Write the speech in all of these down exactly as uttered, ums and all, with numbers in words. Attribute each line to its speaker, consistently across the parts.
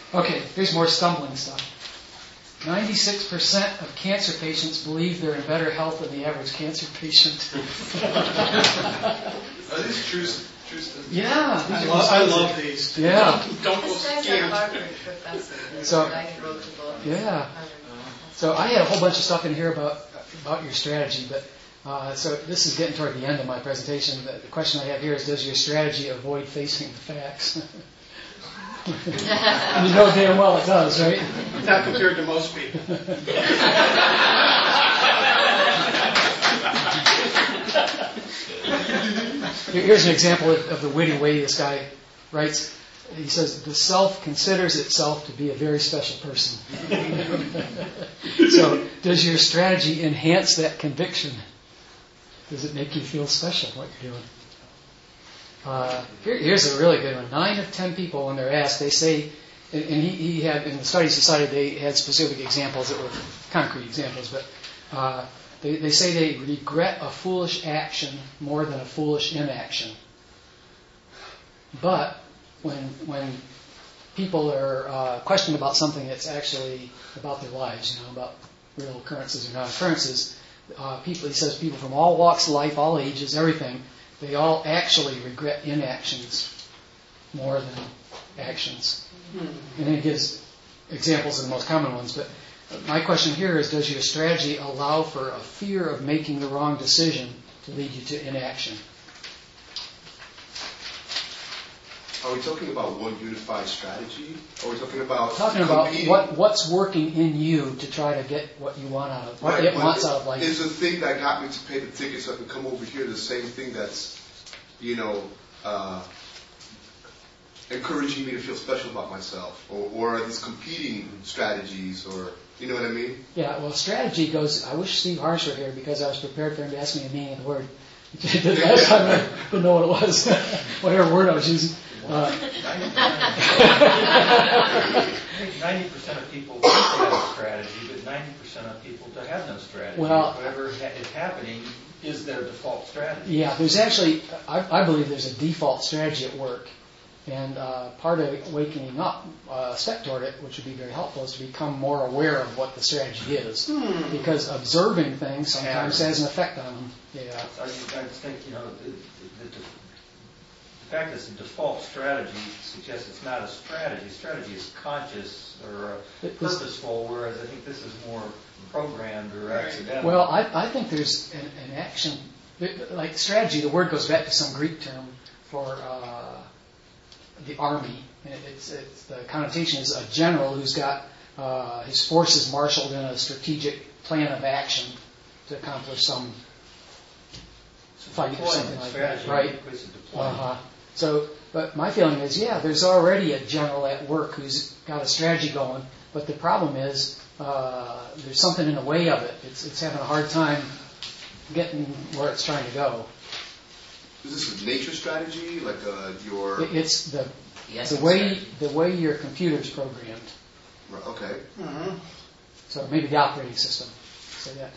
Speaker 1: Okay, here's more stumbling stuff. ninety-six percent of cancer patients believe they're in better health than the average cancer patient.
Speaker 2: Are these true, true stuff?
Speaker 1: Yeah.
Speaker 3: I love, I love these.
Speaker 1: Yeah.
Speaker 3: Don't go
Speaker 4: This guy's a
Speaker 3: scam.
Speaker 4: Harvard professor.
Speaker 1: So-
Speaker 4: I wrote the book.
Speaker 1: Yeah. So I had a whole bunch of stuff in here about about your strategy, but uh, so this is getting toward the end of my presentation. The, the question I have here is, does your strategy avoid facing the facts? And you know damn well it does, right?
Speaker 3: Not compared to most people.
Speaker 1: Here's an example of, of the witty way this guy writes. He says, the self considers itself to be a very special person. So, does your strategy enhance that conviction? Does it make you feel special, what you're doing? Uh, here, here's a really good one. Nine of ten people, when they're asked, they say, and, and he, he had, in the studies he cited, they had specific examples that were concrete examples, but uh, they, they say they regret a foolish action more than a foolish inaction. But when when people are uh, questioned about something that's actually about their lives, you know, about real occurrences or non-occurrences, uh, people, he says, people from all walks of life, all ages, everything, they all actually regret inactions more than actions. Mm-hmm. And then he gives examples of the most common ones. But my question here is, does your strategy allow for a fear of making the wrong decision to lead you to inaction?
Speaker 2: Are we talking about one unified strategy? Or are we talking about
Speaker 1: Talking about
Speaker 2: competing?
Speaker 1: what what's working in you to try to get what you want out of what
Speaker 2: Right,
Speaker 1: it
Speaker 2: but
Speaker 1: wants out of life.
Speaker 2: Is the thing that got me to pay the ticket so I can come over here the same thing that's, you know, uh, encouraging me to feel special about myself? Or, or are these competing strategies? Or, you know what I mean?
Speaker 1: Yeah, well, strategy goes, I wish Steve Harsh were here because I was prepared for him to ask me the meaning of the word. The last time I didn't know what it was, whatever word I was using. Uh,
Speaker 5: ninety percent of people think they have a strategy, but ninety percent of people don't have no strategy.
Speaker 1: Well,
Speaker 5: whatever ha- is happening is their default strategy.
Speaker 1: Yeah, there's actually, I, I believe there's a default strategy at work. And uh, part of wakening up, uh, a step toward it, which would be very helpful, is to become more aware of what the strategy is. Hmm. Because observing things sometimes has an effect on them. Yeah.
Speaker 5: I, I think, you know, the, the, the, the fact that it's a default strategy suggests it's not a strategy. Strategy is conscious or uh, purposeful, whereas I think this is more programmed or accidental.
Speaker 1: Well, I, I think there's an, an action, like strategy, the word goes back to some Greek term for uh, the army. It's, it's, the connotation is a general who's got uh, his forces marshaled in a strategic plan of action to accomplish some fight or something like that, right? Uh-huh. So, but my feeling is, yeah, there's already a general at work who's got a strategy going, but the problem is uh, there's something in the way of it. It's, it's having a hard time getting where it's trying to go.
Speaker 2: Is this a nature strategy, like uh, your?
Speaker 1: It's the
Speaker 4: Yes,
Speaker 1: the way the way your computer's programmed.
Speaker 2: Okay.
Speaker 3: Mm-hmm.
Speaker 1: So maybe the operating system. Say that.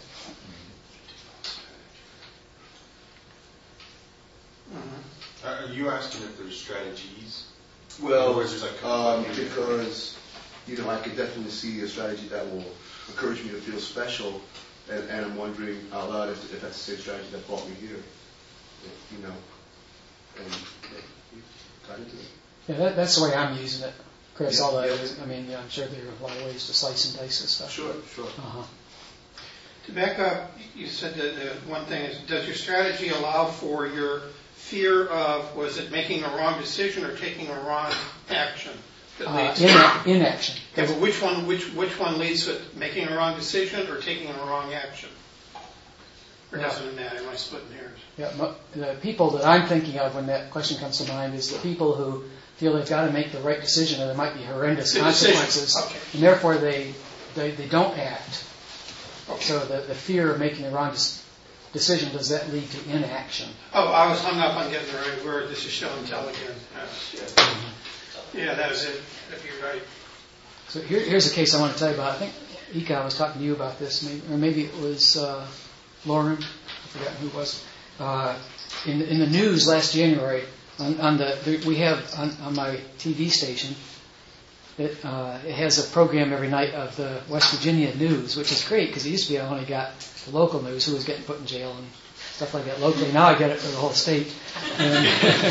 Speaker 3: Mm-hmm.
Speaker 6: Are you asking if there's strategies?
Speaker 2: Well,
Speaker 6: Or is there like
Speaker 2: um, because you know, I could definitely see a strategy that will encourage me to feel special, and, and I'm wondering out loud if, if that's the same strategy that brought me here. You know, and yeah, you got into it.
Speaker 1: Yeah, that, that's the way I'm using it, Chris.
Speaker 2: Yeah,
Speaker 1: Although
Speaker 2: yeah.
Speaker 1: I mean, yeah, I'm sure there are a lot of ways to slice and dice this stuff.
Speaker 2: Sure, sure.
Speaker 1: Uh-huh.
Speaker 3: To back up, you said that uh, one thing is, does your strategy allow for your fear of, was it making a wrong decision or taking a wrong action? That
Speaker 1: Uh,
Speaker 3: leads
Speaker 1: in, inaction.
Speaker 3: yeah, but which one, which which one leads to making a wrong decision or taking a wrong action? Or doesn't it matter? Am I splitting hairs?
Speaker 1: Yeah, mo- the people that I'm thinking of when that question comes to mind is the people who feel they've got to make the right decision, or there might be horrendous
Speaker 3: The
Speaker 1: consequences,
Speaker 3: decision. Okay.
Speaker 1: and therefore they they, they don't act.
Speaker 3: Okay.
Speaker 1: So the, the fear of making the wrong des- decision, does that lead to inaction?
Speaker 3: Oh, I was hung up on getting the right word. This is show and tell again. Uh, yeah. yeah, that was it. If you're right.
Speaker 1: So here, here's a case I want to tell you about. I think Ika was talking to you about this, maybe, or maybe it was uh, Lauren. I forgot who it was. Uh, in, in the news last January, on, on the, the we have on, on my T V station, it, uh, it has a program every night of the West Virginia news, which is great because it used to be I only got the local news, who was getting put in jail and stuff like that locally. Now I get it for the whole state. And,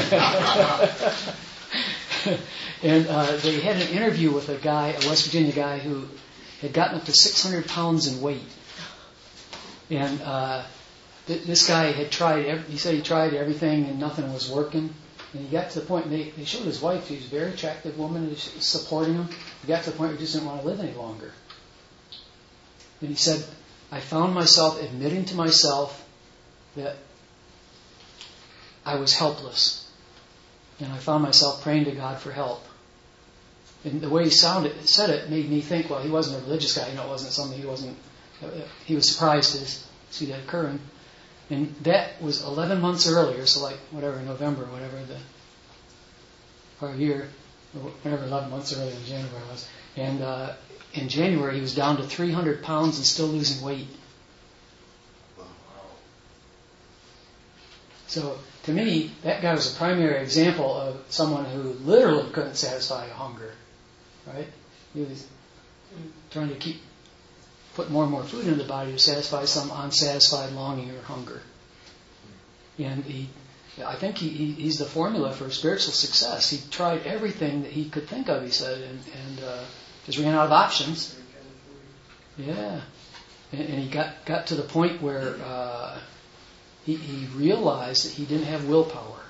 Speaker 1: and uh, they had an interview with a guy, a West Virginia guy, who had gotten up to six hundred pounds in weight. And uh, th- this guy had tried, every, he said he tried everything and nothing was working. And he got to the point, and they, they showed his wife, she was a very attractive woman, who was supporting him. He got to the point where he just didn't want to live any longer. And he said, I found myself admitting to myself that I was helpless. And I found myself praying to God for help. And the way he sounded, said it made me think, well, he wasn't a religious guy. You know, it wasn't something he wasn't, he was surprised to see that occurring. And that was eleven months earlier, so like whatever, November, whatever the, or a year, or whatever, eleven months earlier in January was. And uh, in January he was down to three hundred pounds and still losing weight. So to me, that guy was a primary example of someone who literally couldn't satisfy a hunger, right? He was trying to keep put more and more food into the body to satisfy some unsatisfied longing or hunger. And he, I think he, he, he's the formula for spiritual success. He tried everything that he could think of, he said, and, and uh, just ran out of options. Yeah. And, and he got, got to the point where uh, he, he realized that he didn't have willpower.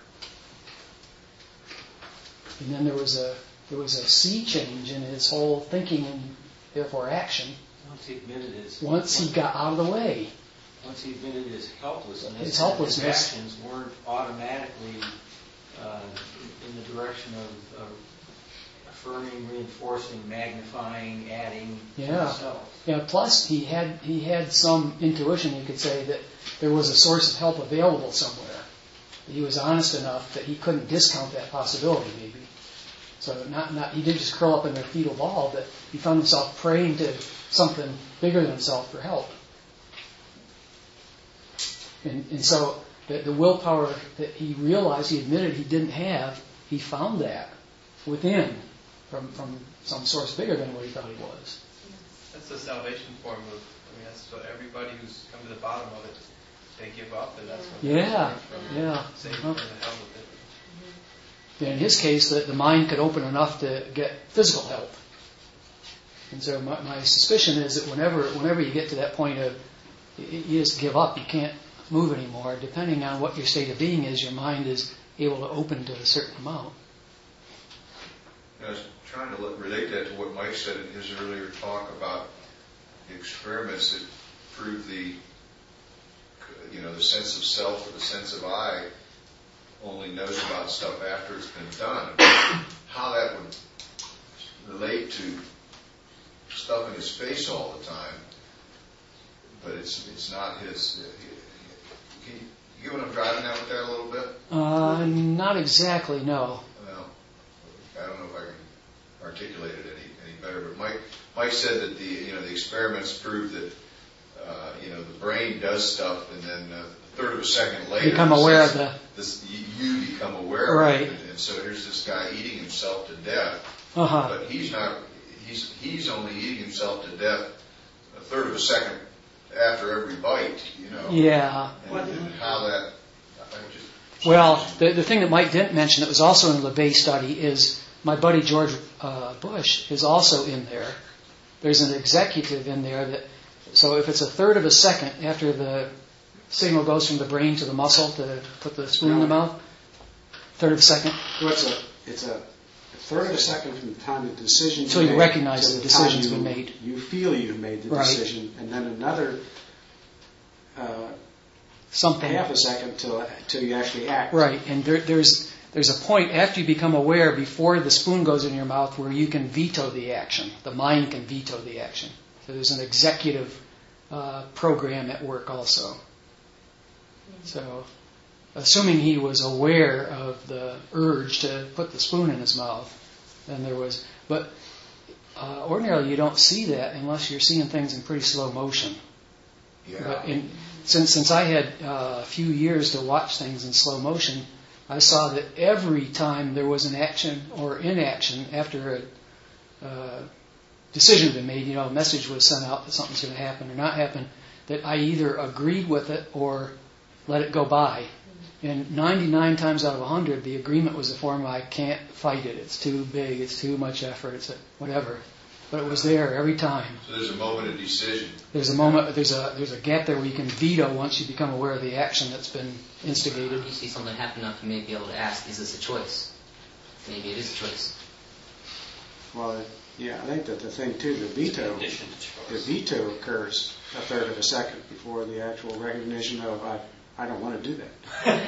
Speaker 1: And then there was a there was a sea change in his whole thinking and therefore action.
Speaker 7: Once he admitted his
Speaker 1: Once he got out of the way.
Speaker 7: Once he admitted his helplessness,
Speaker 1: his helplessness,
Speaker 7: his actions weren't automatically uh, in the direction of, of affirming, reinforcing, magnifying, adding
Speaker 1: yeah.
Speaker 7: to himself.
Speaker 1: Yeah. Plus, he had he had some intuition. You could say that there was a source of help available somewhere. He was honest enough that he couldn't discount that possibility. Maybe. So not not he didn't just curl up in a fetal ball, but he found himself praying to something bigger than himself for help. And, and so the, the willpower that he realized, he admitted he didn't have, he found that within from, from some source bigger than what he thought he was.
Speaker 8: That's the salvation formula. I mean, that's what everybody who's come to the bottom of it, they give up, and that's what
Speaker 1: yeah,
Speaker 8: from
Speaker 1: yeah.
Speaker 8: Satan
Speaker 1: Uh-huh.
Speaker 8: and the hell with it.
Speaker 1: Yeah, in his case, the, the mind could open enough to get physical help. And so my, my suspicion is that whenever whenever you get to that point of you just give up, you can't move anymore. Depending on what your state of being is, your mind is able to open to a certain amount.
Speaker 9: I was trying to relate that to what Mike said in his earlier talk about the experiments that prove the, you know, the sense of self or the sense of I only knows about stuff after it's been done. How that would relate to stuff in his face all the time, but it's it's not his. Can you, you get what I'm driving at with that a little bit?
Speaker 1: Uh, not exactly, no.
Speaker 9: Well, I don't know if I can articulate it any any better, but Mike Mike said that the you know the experiments prove that uh, you know the brain does stuff, and then uh, a third of a second later,
Speaker 1: Become aware of the.
Speaker 9: This, you become aware
Speaker 1: right.
Speaker 9: of it, and, and so here's this guy eating himself to death,
Speaker 1: uh-huh.
Speaker 9: but he's not. He's he's only eating himself to death a third of a second after every bite, you know.
Speaker 1: Yeah.
Speaker 9: And, and how that. I just,
Speaker 1: well, the the thing that Mike didn't mention that was also in the LeBay study is my buddy George uh, Bush is also in there. There's an executive in there that. So if it's a third of a second after the signal goes from the brain to the muscle to put the spoon in the mouth, third of a second.
Speaker 10: Well, it's a it's a third of a second from the time the decision is
Speaker 1: so
Speaker 10: made.
Speaker 1: you recognize
Speaker 10: to
Speaker 1: the,
Speaker 10: the
Speaker 1: decision's
Speaker 10: time you,
Speaker 1: been made.
Speaker 10: You feel you've made the
Speaker 1: right.
Speaker 10: decision, and then another uh,
Speaker 1: something
Speaker 10: half a second till till you actually act.
Speaker 1: Right, and there, there's there's a point after you become aware, before the spoon goes in your mouth, where you can veto the action. The mind can veto the action. So there's an executive uh, program at work also. So, assuming he was aware of the urge to put the spoon in his mouth, then there was. But uh, ordinarily, you don't see that unless you're seeing things in pretty slow motion.
Speaker 9: Yeah.
Speaker 1: But in, since since I had uh, a few years to watch things in slow motion, I saw that every time there was an action or inaction after a uh, decision had been made, you know, a message was sent out that something's going to happen or not happen, that I either agreed with it or let it go by. And ninety-nine times out of one hundred, the agreement was the form, I can't fight it. It's too big. It's too much effort. It's a, whatever. But it was there every time.
Speaker 9: So there's a moment of decision.
Speaker 1: There's a moment. There's a there's a gap there where you can veto once you become aware of the action that's been instigated.
Speaker 11: If you see something happen enough, you may be able to ask, is this a choice? Maybe it is a choice.
Speaker 10: Well, yeah, I think that the thing too, the veto, the veto occurs a third of a second before the actual recognition of I, I don't want to do that.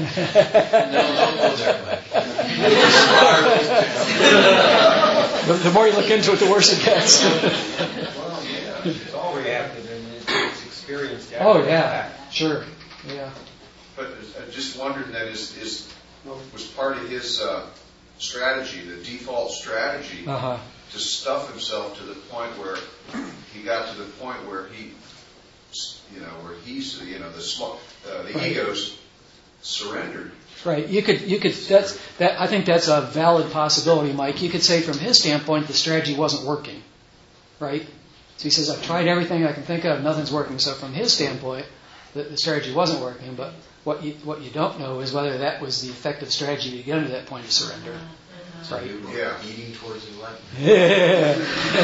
Speaker 1: the, the more you look into it, the worse it gets.
Speaker 5: Well, yeah, it's all reactive and it's experienced. After
Speaker 1: Oh
Speaker 5: the
Speaker 1: yeah,
Speaker 5: fact.
Speaker 1: sure, yeah.
Speaker 9: But I just wondered that is, is was part of his uh, strategy, the default strategy,
Speaker 1: Uh-huh.
Speaker 9: to stuff himself to the point where he got to the point where he, you know, where he's, you know, the small, uh, the
Speaker 1: Right.
Speaker 9: egos surrendered.
Speaker 1: Right. You could, you could, that's, that, I think that's a valid possibility, Mike. You could say from his standpoint, the strategy wasn't working. Right? So he says, I've tried everything I can think of, nothing's working. So from his standpoint, the, the strategy wasn't working. But what you, what you don't know is whether that was the effective strategy to get him to that point of surrender.
Speaker 11: So you were
Speaker 9: Yeah.
Speaker 11: eating towards the light.
Speaker 1: Yeah.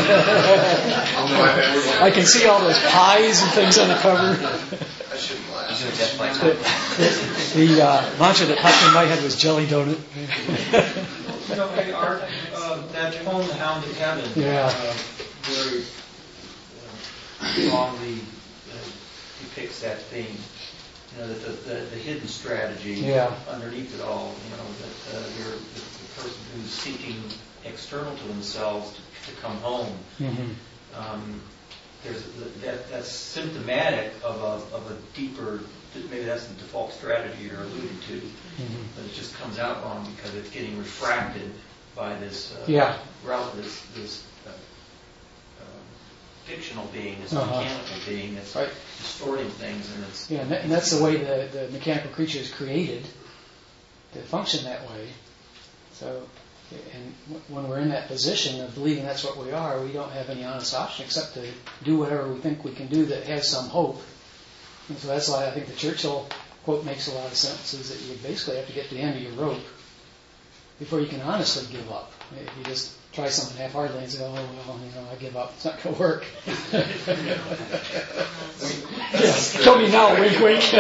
Speaker 1: I can see all those pies and things on the cover.
Speaker 9: I shouldn't laugh.
Speaker 11: He's doing death by
Speaker 1: The,
Speaker 11: time.
Speaker 1: the, the uh, mantra that popped in my head was jelly donut.
Speaker 5: You know, hey, Art, uh, that poem, The Hound of Heaven,
Speaker 1: Yeah.
Speaker 5: uh, very uh, strongly uh, depicts that theme. You know, that the, the, the hidden strategy
Speaker 1: Yeah.
Speaker 5: underneath it all, you know, that uh, you're the, the person who's seeking external to themselves to, to come home.
Speaker 1: Mm-hmm.
Speaker 5: Um, there's that that's symptomatic of a of a deeper, maybe that's the default strategy you're alluding to,
Speaker 1: Mm-hmm.
Speaker 5: but it just comes out wrong because it's getting refracted by this uh,
Speaker 1: Yeah.
Speaker 5: rel- this this uh, uh, fictional being, this
Speaker 1: Uh-huh.
Speaker 5: mechanical being that's
Speaker 1: Right.
Speaker 5: distorting things, and it's
Speaker 1: Yeah, and, that, and that's the way the, the mechanical creature is created to function that way. So, and w- when we're in that position of believing that's what we are, we don't have any honest option except to do whatever we think we can do that has some hope. And so that's why I think the Churchill quote makes a lot of sense, is that you basically have to get to the end of your rope before you can honestly give up. If you just try something half-heartedly and say, oh, well, you know, I give up, it's not going to work. Yeah, kill me now, wink, wink.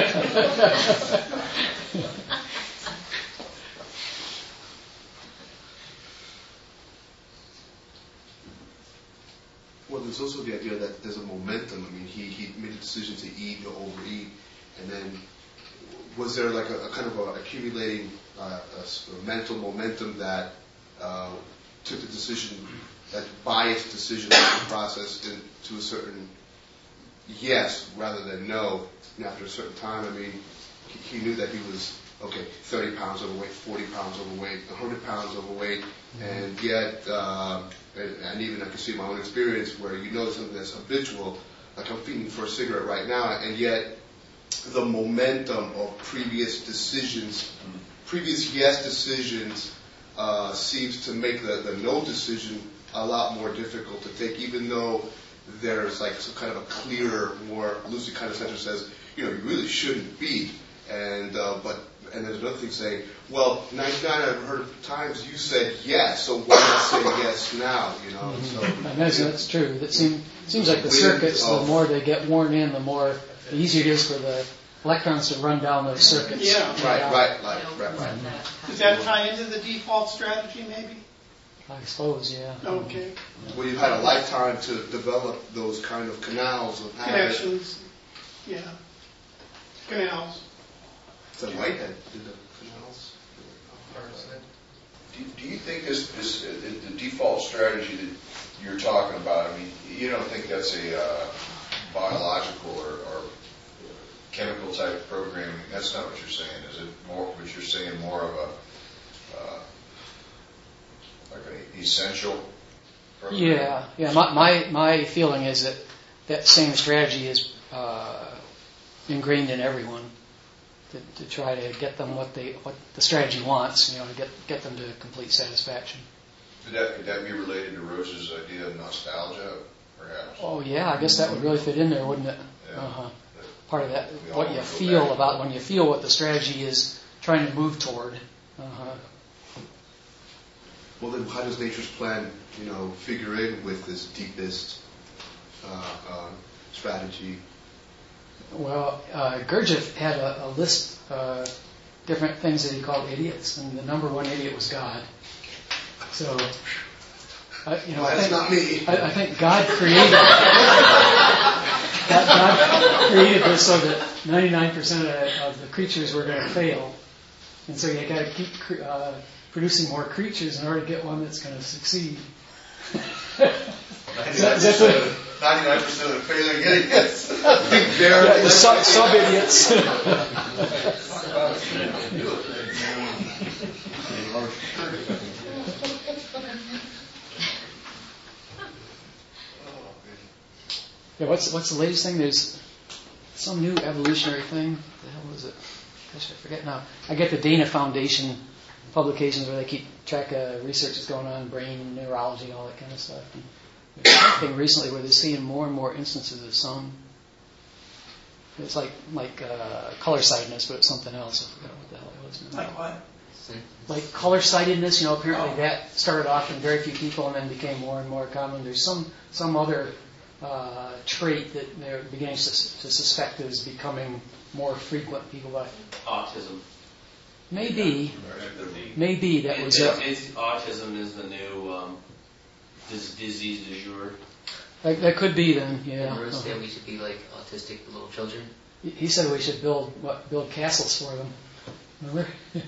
Speaker 2: Well, there's also the idea that there's a momentum. I mean, he, he made a decision to eat or overeat, and then was there like a, a kind of a accumulating uh, a, s- a mental momentum that uh, took the decision, that biased decision process into a certain yes rather than no, and after a certain time? I mean, he, he knew that he was, okay, thirty pounds overweight, forty pounds overweight, one hundred pounds overweight, and yet, uh, and, and even I can see my own experience where you know something that's habitual, like I'm feeding for a cigarette right now, and yet the momentum of previous decisions, previous yes decisions, uh, seems to make the, the no decision a lot more difficult to take, even though there's like some kind of a clearer, more lucid kind of sense that says, you know, you really shouldn't be. And uh, but and there's another thing saying, well, ninety-nine I've heard of times you said yes, so why not say yes now? You know, and so
Speaker 1: And that's, that's true. That seem, seems like the circuits, the more they get worn in, the more the easier it is for the electrons to run down those circuits.
Speaker 3: Yeah.
Speaker 2: right, right, right,
Speaker 4: They'll
Speaker 2: right, right.
Speaker 4: present that.
Speaker 3: Does that tie into the default strategy, maybe?
Speaker 1: I suppose, yeah.
Speaker 3: Okay.
Speaker 2: Well, you've had a lifetime to develop those kind of canals of habit.
Speaker 3: Connections. Yeah. Canals.
Speaker 2: So Whitehead did the canals.
Speaker 9: Do, do you think this, this uh, the, the default strategy that you're talking about, I mean, you don't think that's a uh, biological or, or chemical type of programming? That's not what you're saying, is it? More, what you're saying more of a, uh, like an essential program?
Speaker 1: Yeah, yeah. My, my my feeling is that that same strategy is uh, ingrained in everyone to, to try to get them what they what the strategy wants. You know, to get get them to complete satisfaction.
Speaker 9: Could that, could that be related to Rose's idea of nostalgia, perhaps?
Speaker 1: Oh yeah, I guess that would really fit in there, wouldn't it?
Speaker 9: Yeah.
Speaker 1: Uh-huh. Part of that,
Speaker 9: We all
Speaker 1: what you
Speaker 9: wanna go
Speaker 1: feel
Speaker 9: back.
Speaker 1: about when you feel what the strategy is trying to move toward. Uh-huh.
Speaker 2: Well, then how does Nature's Plan, you know, figure in with this deepest uh, uh, strategy?
Speaker 1: Well, uh, Gurdjieff had a, a list of uh, different things that he called idiots, and the number one idiot was God. So, uh, you know,
Speaker 2: Well,
Speaker 1: I
Speaker 2: that's
Speaker 1: think,
Speaker 2: not me.
Speaker 1: I, I think God created God, God created this so that ninety-nine percent of the, of the creatures were going to fail, and so you got to keep cre- uh, producing more creatures in order to get one that's going to succeed. Is that- is that the-
Speaker 9: ninety-nine percent of the failing idiots.
Speaker 1: Yeah, the sub, sub idiots. Yeah, what's what's the latest thing? There's some new evolutionary thing. What the hell was it? Gosh, I forget now. I get the Dana Foundation publications where they keep track of research that's going on, brain neurology, all that kind of stuff. And there's something recently where they're seeing more and more instances of some. It's like like uh, color sightedness, but it's something else. I forgot what the hell it was now.
Speaker 3: Like what?
Speaker 1: Like color sightedness, you know, apparently that started off in very few people and then became more and more common. There's some some other uh, trait that they're beginning to, to suspect is becoming more frequent. People like
Speaker 12: Autism.
Speaker 1: maybe, maybe that
Speaker 12: It-
Speaker 1: was
Speaker 12: it-
Speaker 1: it.
Speaker 12: it's, autism is the new um, dis- disease du jour.
Speaker 1: That, that could be then, yeah.
Speaker 11: And Rose said we should be like autistic little children.
Speaker 1: He- He said we should build what build castles for them. Remember?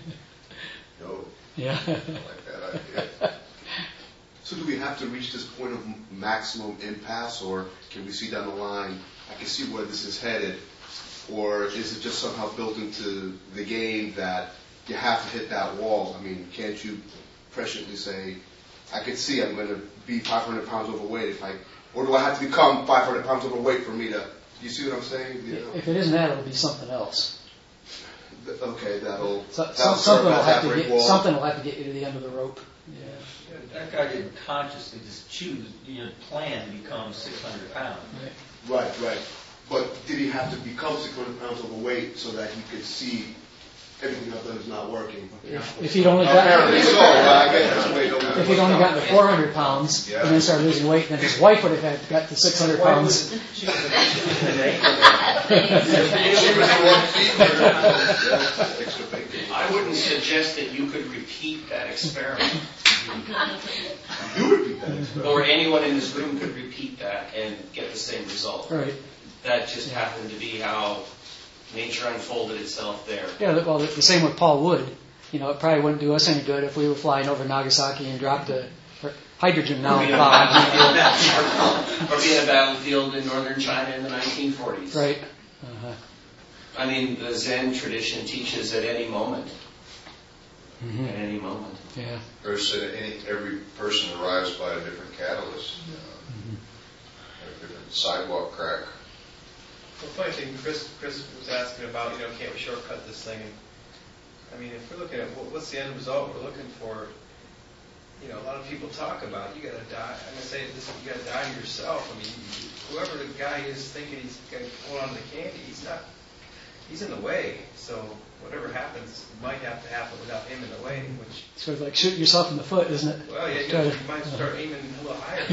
Speaker 2: No,
Speaker 1: Yeah.
Speaker 9: I like that idea.
Speaker 2: So do we have to reach this point of m- maximum impasse, or can we see down the line, I can see where this is headed, or is it just somehow built into the game that you have to hit that wall? I mean, can't you presciently say, I could see I'm going to be five hundred pounds overweight if I, or do I have to become five hundred pounds overweight for me to, you see what I'm saying? You know?
Speaker 1: If it isn't that, it'll be something else.
Speaker 2: Th- Okay, that'll,
Speaker 1: So,
Speaker 2: that'll
Speaker 1: some,
Speaker 2: serve
Speaker 1: something will
Speaker 2: as
Speaker 1: have
Speaker 2: that
Speaker 1: to
Speaker 2: brick
Speaker 1: get
Speaker 2: wall.
Speaker 1: something will have to get you to the end of the rope. Yeah.
Speaker 5: That guy didn't consciously just choose, you know, plan to become six hundred pounds.
Speaker 1: Right.
Speaker 2: Right, right. But did he have to become six hundred pounds overweight so that he could see everything I've done is not working?
Speaker 1: If, if he'd only
Speaker 2: Apparently
Speaker 1: gotten
Speaker 2: so. Well, I guess that's the way it don't
Speaker 1: if he'd only gotten to four hundred pounds
Speaker 9: Yeah.
Speaker 1: and then started losing weight, then his wife would have had got to six hundred pounds.
Speaker 5: She was an anchor.
Speaker 9: She was the one feeding her.
Speaker 2: Extra bacon.
Speaker 12: I wouldn't suggest that you could repeat that experiment,
Speaker 2: You repeat that experiment.
Speaker 12: or anyone in this room could repeat that and get the same result.
Speaker 1: Right.
Speaker 12: That just happened to be how nature unfolded itself there.
Speaker 1: Yeah. Well, the, the same with Paul Wood. You know, it probably wouldn't do us any good if we were flying over Nagasaki and dropped a hydrogen now
Speaker 12: Or be in a
Speaker 1: bomb.
Speaker 12: battlefield- or be in a battlefield in northern China in the nineteen forties.
Speaker 1: Right. Uh-huh.
Speaker 12: I mean, the Zen tradition teaches at any moment.
Speaker 1: Mhm.
Speaker 12: At any moment.
Speaker 1: Yeah.
Speaker 9: Bruce said any, every person arrives by a different catalyst, uh, a different sidewalk crack.
Speaker 8: Well, funny thing, Chris, Chris was asking about, you know, can't we shortcut this thing? And I mean, if we're looking at what, what's the end result we're looking for, you know, a lot of people talk about you got to die. I'm gonna say this: you got to die to yourself. I mean, whoever the guy is thinking he's going to hold on to the candy, he's not. He's in the way. So whatever happens might have to happen without him in the way. Which,
Speaker 1: Sort of like shooting yourself in the foot, isn't it?
Speaker 8: well, yeah, you,
Speaker 1: Try
Speaker 8: know,
Speaker 1: to-
Speaker 8: you might start aiming a little higher.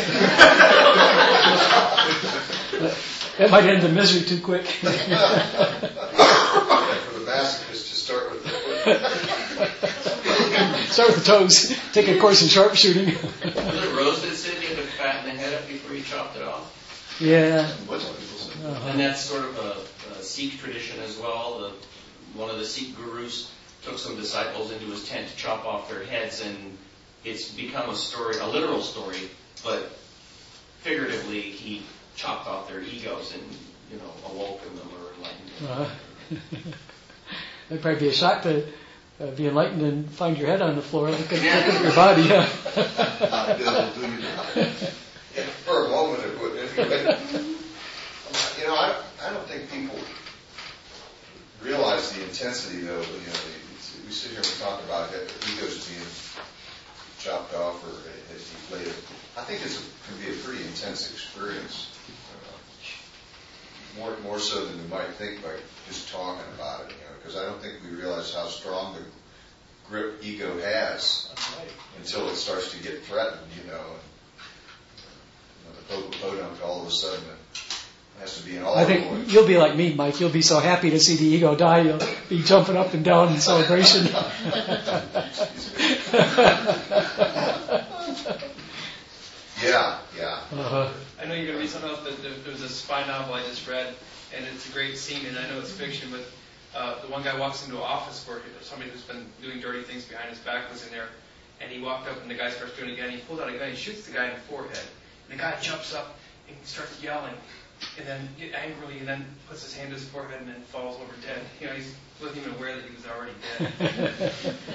Speaker 1: That might end the misery too quick.
Speaker 9: For the masochist, to start with the foot.
Speaker 1: Start with the toes. Take a course in sharpshooting.
Speaker 12: Was it Rose that said you had to fatten the head up before you chopped it off?
Speaker 1: Yeah.
Speaker 2: What some people say.
Speaker 1: Uh-huh.
Speaker 12: And that's sort of a, a Sikh tradition as well. The, one of the Sikh gurus took some disciples into his tent to chop off their heads, and it's become a story, a literal story, but figuratively he chopped off their egos and, you know, awoken them or enlightened them.
Speaker 1: Uh-huh. That'd probably be a shock to uh, be enlightened and find your head on the floor. Look at, look at your body. Yeah.
Speaker 2: Uh, Bill, do you know?
Speaker 9: Yeah, for a moment it would. Anyway, you know, I, I don't think people realize the intensity, though. You know, the, we sit here and we talk about it, egos being chopped off or has deflated. I think it's a, can be a pretty intense experience, uh, more more so than we might think by just talking about it. You know, because I don't think we realize how strong the grip ego has until it starts to get threatened. You know, and, you know the podunk all of a sudden has to be in all.
Speaker 1: I think you'll be like me, Mike. You'll be so happy to see the ego die. You'll be jumping up and down in celebration.
Speaker 9: Yeah, yeah.
Speaker 1: Uh-huh.
Speaker 8: I know you're going to read something else, but there, there was a spy novel I just read, and it's a great scene, and I know it's fiction, but uh, the one guy walks into an office where somebody who's been doing dirty things behind his back was in there, and he walked up, and the guy starts doing it again. He pulled out a gun, he shoots the guy in the forehead, and the guy jumps up and he starts yelling, and then angrily, and then puts his hand to his forehead and then falls over dead. You know, he wasn't even aware that he was already dead.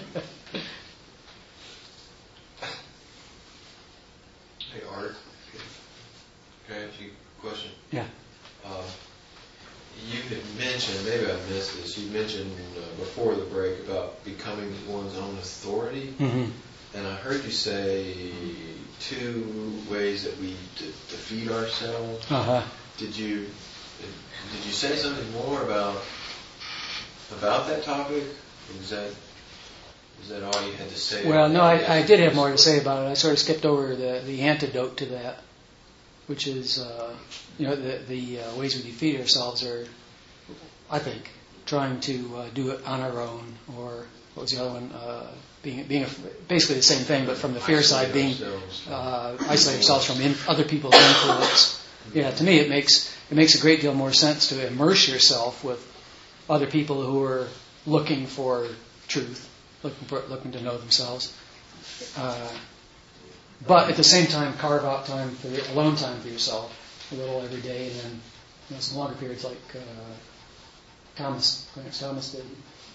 Speaker 6: Hey, Art. Can I ask you a question?
Speaker 1: Yeah.
Speaker 6: Uh, you had mentioned, maybe I missed this, you mentioned uh, before the break about becoming one's own authority.
Speaker 1: Mm-hmm.
Speaker 6: And I heard you say two ways that we de- defeat ourselves.
Speaker 1: Uh-huh.
Speaker 6: Did you did you say something more about about that topic? Or was that is that all you had to say?
Speaker 1: Well, no, I, I did have more to say about it. I sort of skipped over the, the antidote to that, which is, uh, you know, the, the uh, ways we defeat ourselves are, I think, trying to uh, do it on our own, or what was the other one? Uh, being being a, basically the same thing, but from the fear side, being uh, isolate ourselves from in, other people's influence. Yeah, to me, it makes it makes a great deal more sense to immerse yourself with other people who are looking for truth, looking for looking to know themselves. Uh, but at the same time, carve out time for alone time for yourself, a little every day, and then you know, some longer periods like uh, Thomas, Clarence Thomas did.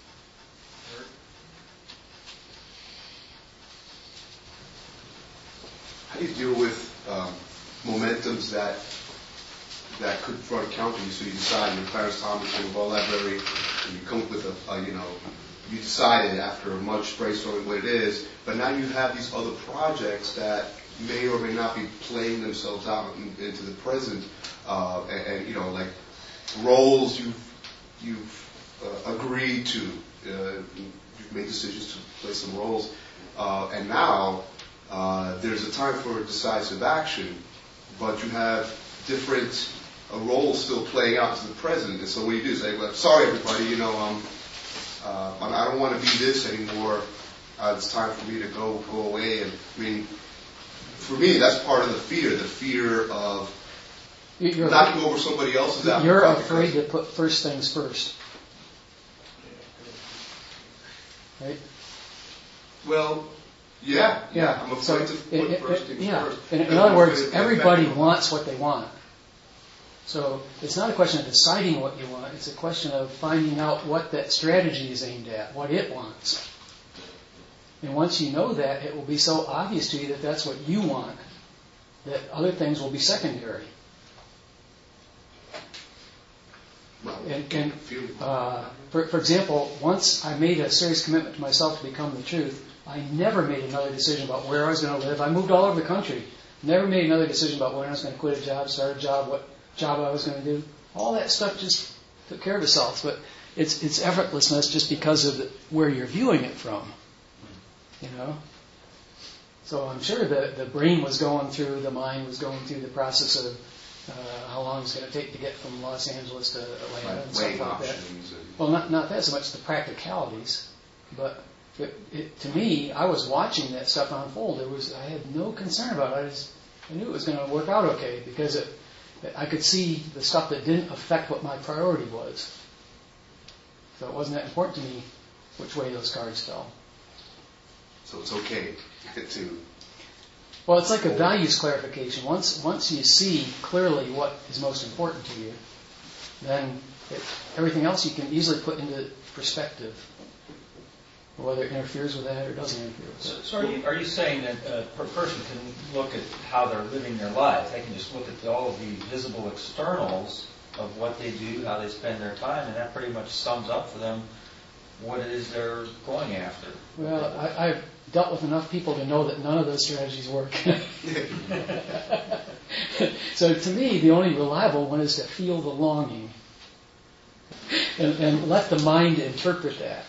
Speaker 2: How do you deal with um, momentums that that could front counter you? So you decide, you're Clarence Thomas in the law library, and you come up with a, a, you know, you decided after much brainstorming what it is, but now you have these other projects that may or may not be playing themselves out in, into the present, uh, and, and, you know, like roles you've, you've uh, agreed to, uh, you've made decisions to play some roles, uh, and now uh, there's a time for decisive action, but you have different uh, roles still playing out to the present, and so what you do is say, well, sorry everybody, you know, um, uh, I don't want to be this anymore, uh, it's time for me to go, go away, and I mean, for me, that's part of the fear, the fear of you're knocking over somebody else's apple.
Speaker 1: You're afraid to put first things first. Right?
Speaker 2: Well, yeah,
Speaker 1: yeah.
Speaker 2: I'm afraid
Speaker 1: so
Speaker 2: to put
Speaker 1: it,
Speaker 2: first
Speaker 1: it,
Speaker 2: things
Speaker 1: yeah.
Speaker 2: first.
Speaker 1: In, in other words, everybody wants what they want. So it's not a question of deciding what you want, it's a question of finding out what that strategy is aimed at, what it wants. And once you know that, it will be so obvious to you that that's what you want, that other things will be secondary. And, and uh, for, for example, once I made a serious commitment to myself to become the truth, I never made another decision about where I was going to live. I moved all over the country. Never made another decision about when I was going to quit a job, start a job, what job I was going to do. All that stuff just took care of itself. But it's it's effortlessness just because of the, where you're viewing it from. You know? So I'm sure the, the brain was going through, the mind was going through the process of uh, how long it's going to take to get from Los Angeles to Atlanta
Speaker 2: Right,
Speaker 1: and stuff like that.
Speaker 2: and
Speaker 1: Well, not not that so much the practicalities, but it, it, to me, I was watching that stuff unfold. It was I had no concern about it. I, just, I knew it was going to work out okay because it, I could see the stuff that didn't affect what my priority was. So it wasn't that important to me which way those cards fell.
Speaker 2: So it's okay to.
Speaker 1: Well, it's like a values clarification. Once once you see clearly what is most important to you, then it, everything else you can easily put into perspective, whether it interferes with that or doesn't interfere with
Speaker 5: So,
Speaker 1: it.
Speaker 5: so are, you, are you saying that a person can look at how they're living their lives? They can just look at all of the visible externals of what they do, how they spend their time, and that pretty much sums up for them what it is they're going after.
Speaker 1: Well, I, I've dealt with enough people to know that none of those strategies work. So to me, the only reliable one is to feel the longing and, and let the mind interpret that.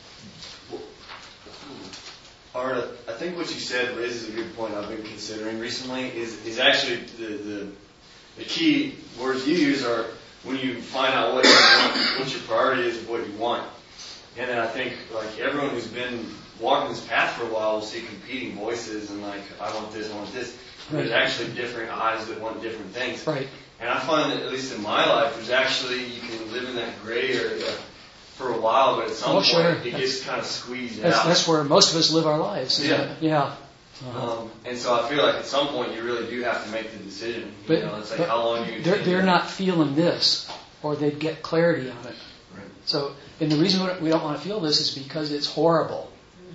Speaker 13: Art, I think what you said raises a good point I've been considering recently, is, is actually the, the, the key words you use are when you find out what you want, what your priority is of what you want. And then I think, like, everyone who's been walking this path for a while will see competing voices and, like, I want this, I want this. Right. There's actually different eyes that want different things.
Speaker 1: Right.
Speaker 13: And I find that, at least in my life, there's actually, you can live in that gray area for a while, but at some
Speaker 1: oh,
Speaker 13: point
Speaker 1: sure.
Speaker 13: it gets kind of squeezed
Speaker 1: that's,
Speaker 13: out.
Speaker 1: That's where most of us live our lives.
Speaker 13: Yeah.
Speaker 1: Yeah. Uh-huh.
Speaker 13: Um, and so I feel like at some point you really do have to make the decision.
Speaker 1: But,
Speaker 13: you know, it's like how long you.
Speaker 1: They're, they're not feeling this, or they'd get clarity on it.
Speaker 13: Right.
Speaker 1: So, and the reason we don't want to feel this is because it's horrible.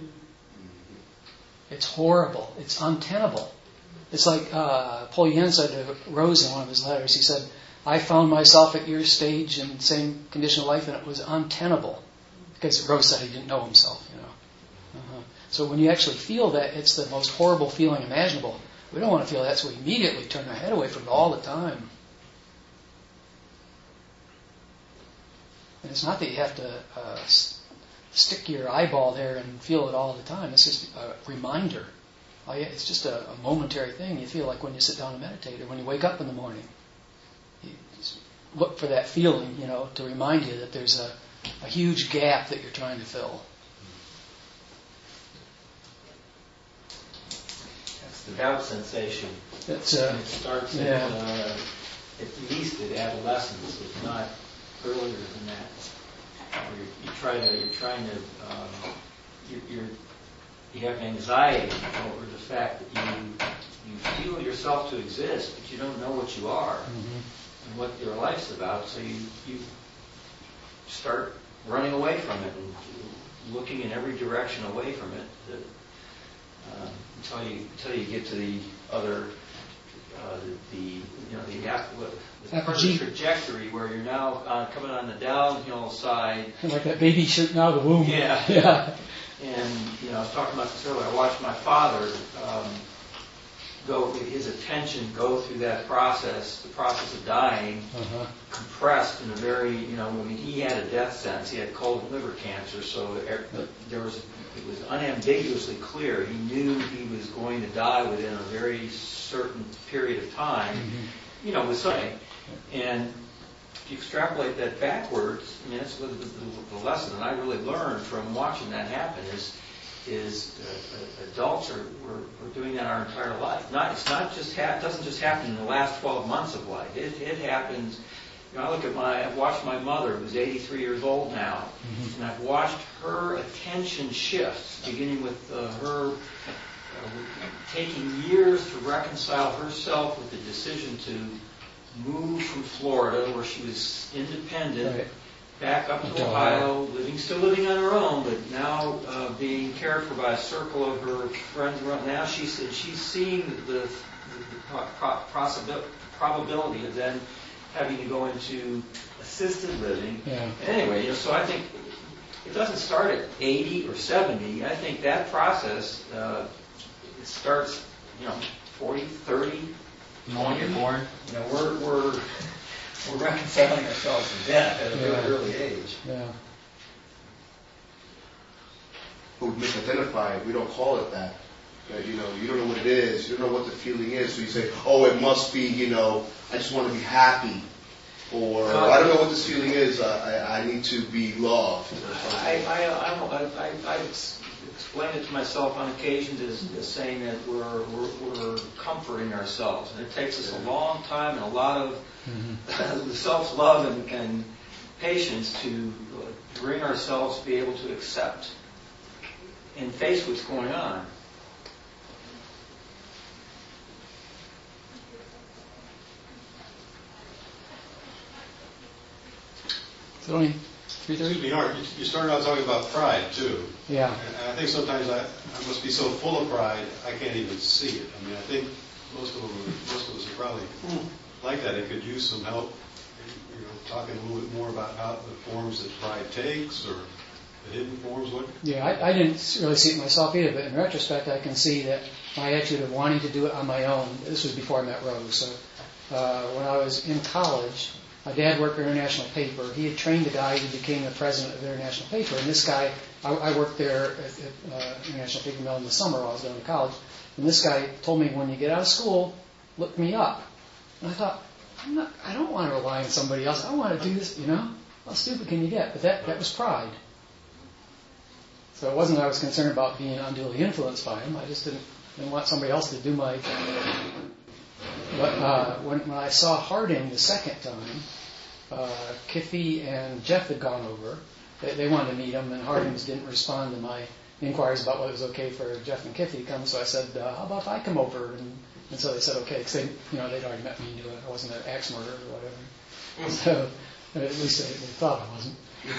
Speaker 1: It's horrible. It's untenable. It's like uh, Paul Yen said to Rose in one of his letters. He said, I found myself at your stage in the same condition of life, and it was untenable. Because Rose said he didn't know himself, you know. Uh-huh. So when you actually feel that, it's the most horrible feeling imaginable. We don't want to feel that, so we immediately turn our head away from it all the time. And it's not that you have to uh, s- stick your eyeball there and feel it all the time. It's just a reminder. Oh, yeah, it's just a, a momentary thing. You feel like when you sit down and meditate, or when you wake up in the morning. You just look for that feeling, you know, to remind you that there's a, a huge gap that you're trying to fill.
Speaker 7: That's the doubt sensation.
Speaker 1: That's, uh,
Speaker 7: and it starts
Speaker 1: yeah.
Speaker 7: at, uh, at least at adolescence, if not earlier than that. Or you, you try to, you're trying to, um, you, you're, you have anxiety over the fact that you you feel yourself to exist, but you don't know what you are mm-hmm. and what your life's about. So you you start running away from it and looking in every direction away from it to, uh, until you until you get to the other uh, the, the you know the, the part of the trajectory where you're now uh, coming on the downhill side,
Speaker 1: like that baby shooting out of the womb.
Speaker 7: Yeah,
Speaker 1: yeah.
Speaker 7: And you know, I was talking about this earlier. I watched my father um, go with his attention go through that process, the process of dying, uh-huh. compressed in a very, you know, I mean, he had a death sentence. He had colon liver cancer, so there was, it was unambiguously clear. He knew he was going to die within a very certain period of time. Mm-hmm. You know, with something, and if you extrapolate that backwards, I mean, that's the, the, the lesson that I really learned from watching that happen is, is uh, adults are we're, we're doing that our entire life. Not it's not just ha- it doesn't just happen in the last twelve months of life. It, it happens. You know, I look at my I've watched my mother, who's eighty-three years old now, mm-hmm. and I've watched her attention shift, beginning with uh, her uh, taking years to reconcile herself with the decision to moved from Florida, where she was independent, right. back up to okay. Ohio, living, still living on her own, but now uh, being cared for by a circle of her friends around. Now she's she's seeing the, the, the pro- pro- probability of then having to go into assisted living.
Speaker 1: Yeah.
Speaker 7: Anyway, you know, so I think it doesn't start at eighty or seventy. I think that process uh, it starts, you know, forty, thirty.
Speaker 11: When you're born,
Speaker 7: you know, we're we're we're reconciling ourselves to death at a
Speaker 1: yeah.
Speaker 7: very early age.
Speaker 1: Yeah.
Speaker 2: But we misidentify it. We don't call it that. That, you know, you don't know what it is. You don't know what the feeling is. So you say, "Oh, it must be." You know, I just want to be happy, or uh, I don't know what this feeling is. I I, I need to be loved.
Speaker 7: I I I I, I, I explain it to myself on occasions as, as saying that we're, we're we're comforting ourselves, and it takes us a long time and a lot of mm-hmm. self-love and, and patience to bring ourselves to be able to accept and face what's going on.
Speaker 1: Tony.
Speaker 14: Excuse me, Art, you started out talking about pride, too.
Speaker 1: Yeah.
Speaker 14: And I think sometimes I, I must be so full of pride, I can't even see it. I mean, I think most of them, most of us are probably like that. It could use some help, you know, talking a little bit more about how the forms that pride takes, or The hidden forms, what?
Speaker 1: Yeah, I, I didn't really see it myself either, but in retrospect, I can see that my attitude of wanting to do it on my own, this was before I met Rose, so uh, when I was in college, my dad worked for International Paper. He had trained a guy who became the president of International Paper, and this guy, I, I worked there at, at uh, International Paper Mill in the summer while I was going to college, and this guy told me, when you get out of school, look me up. And I thought, I'm not, I don't want to rely on somebody else. I want to do this, you know? How stupid can you get? But that, that was pride. So it wasn't that I was concerned about being unduly influenced by him. I just didn't, didn't want somebody else to do my... But uh, when, when I saw Harding the second time, uh, Kiffey and Jeff had gone over. They, they wanted to meet him, and Harding didn't respond to my inquiries about whether it was okay for Jeff and Kiffey to come. So I said, uh, how about if I come over? And, and so they said okay, because they, you know, they'd already met me. Knew I wasn't an axe murderer or whatever. So at least they, they thought I wasn't.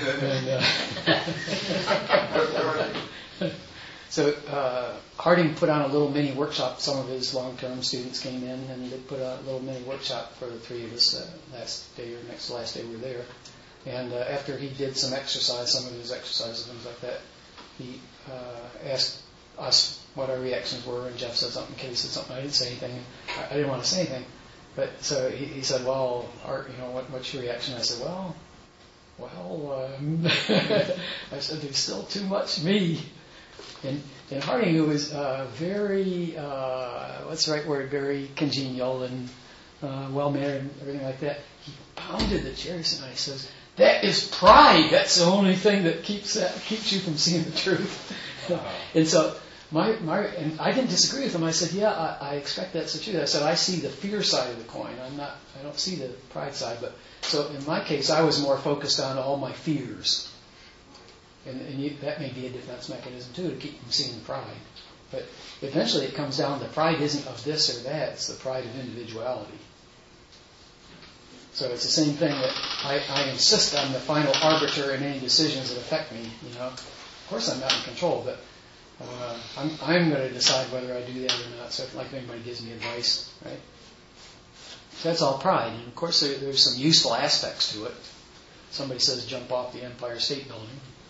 Speaker 1: And, uh, so uh, Harding put on a little mini workshop. Some of his long-term students came in, and they put a little mini workshop for the three of us uh, last day or next last day we were there. And uh, after he did some exercise, some of his exercises and things like that, he uh, asked us what our reactions were, and Jeff said something, Katie said something. I didn't say anything. I, I didn't want to say anything. But so he, he said, well, Art, you know, what, what's your reaction? I said, well, well, um, I said, there's still too much me. And, and Harding, who was uh, very, uh, what's the right word, very congenial and uh, well-mannered and everything like that, he pounded the chair and he says, that is pride. That's the only thing that keeps that, keeps you from seeing the truth. And so my, my, and I didn't disagree with him. I said, yeah, I, I expect that's the truth. I said, I see the fear side of the coin. I'm not, I don't see the pride side. But so in my case, I was more focused on all my fears. And, and you, that may be a defense mechanism too, to keep from seeing pride. But eventually it comes down to pride isn't of this or that, it's the pride of individuality. So it's the same thing that I, I insist on the final arbiter in any decisions that affect me. You know, of course I'm not in control, but uh, I'm, I'm going to decide whether I do that or not. So if like anybody gives me advice, right? So that's all pride. And of course there, there's some useful aspects to it. Somebody says jump off the Empire State Building.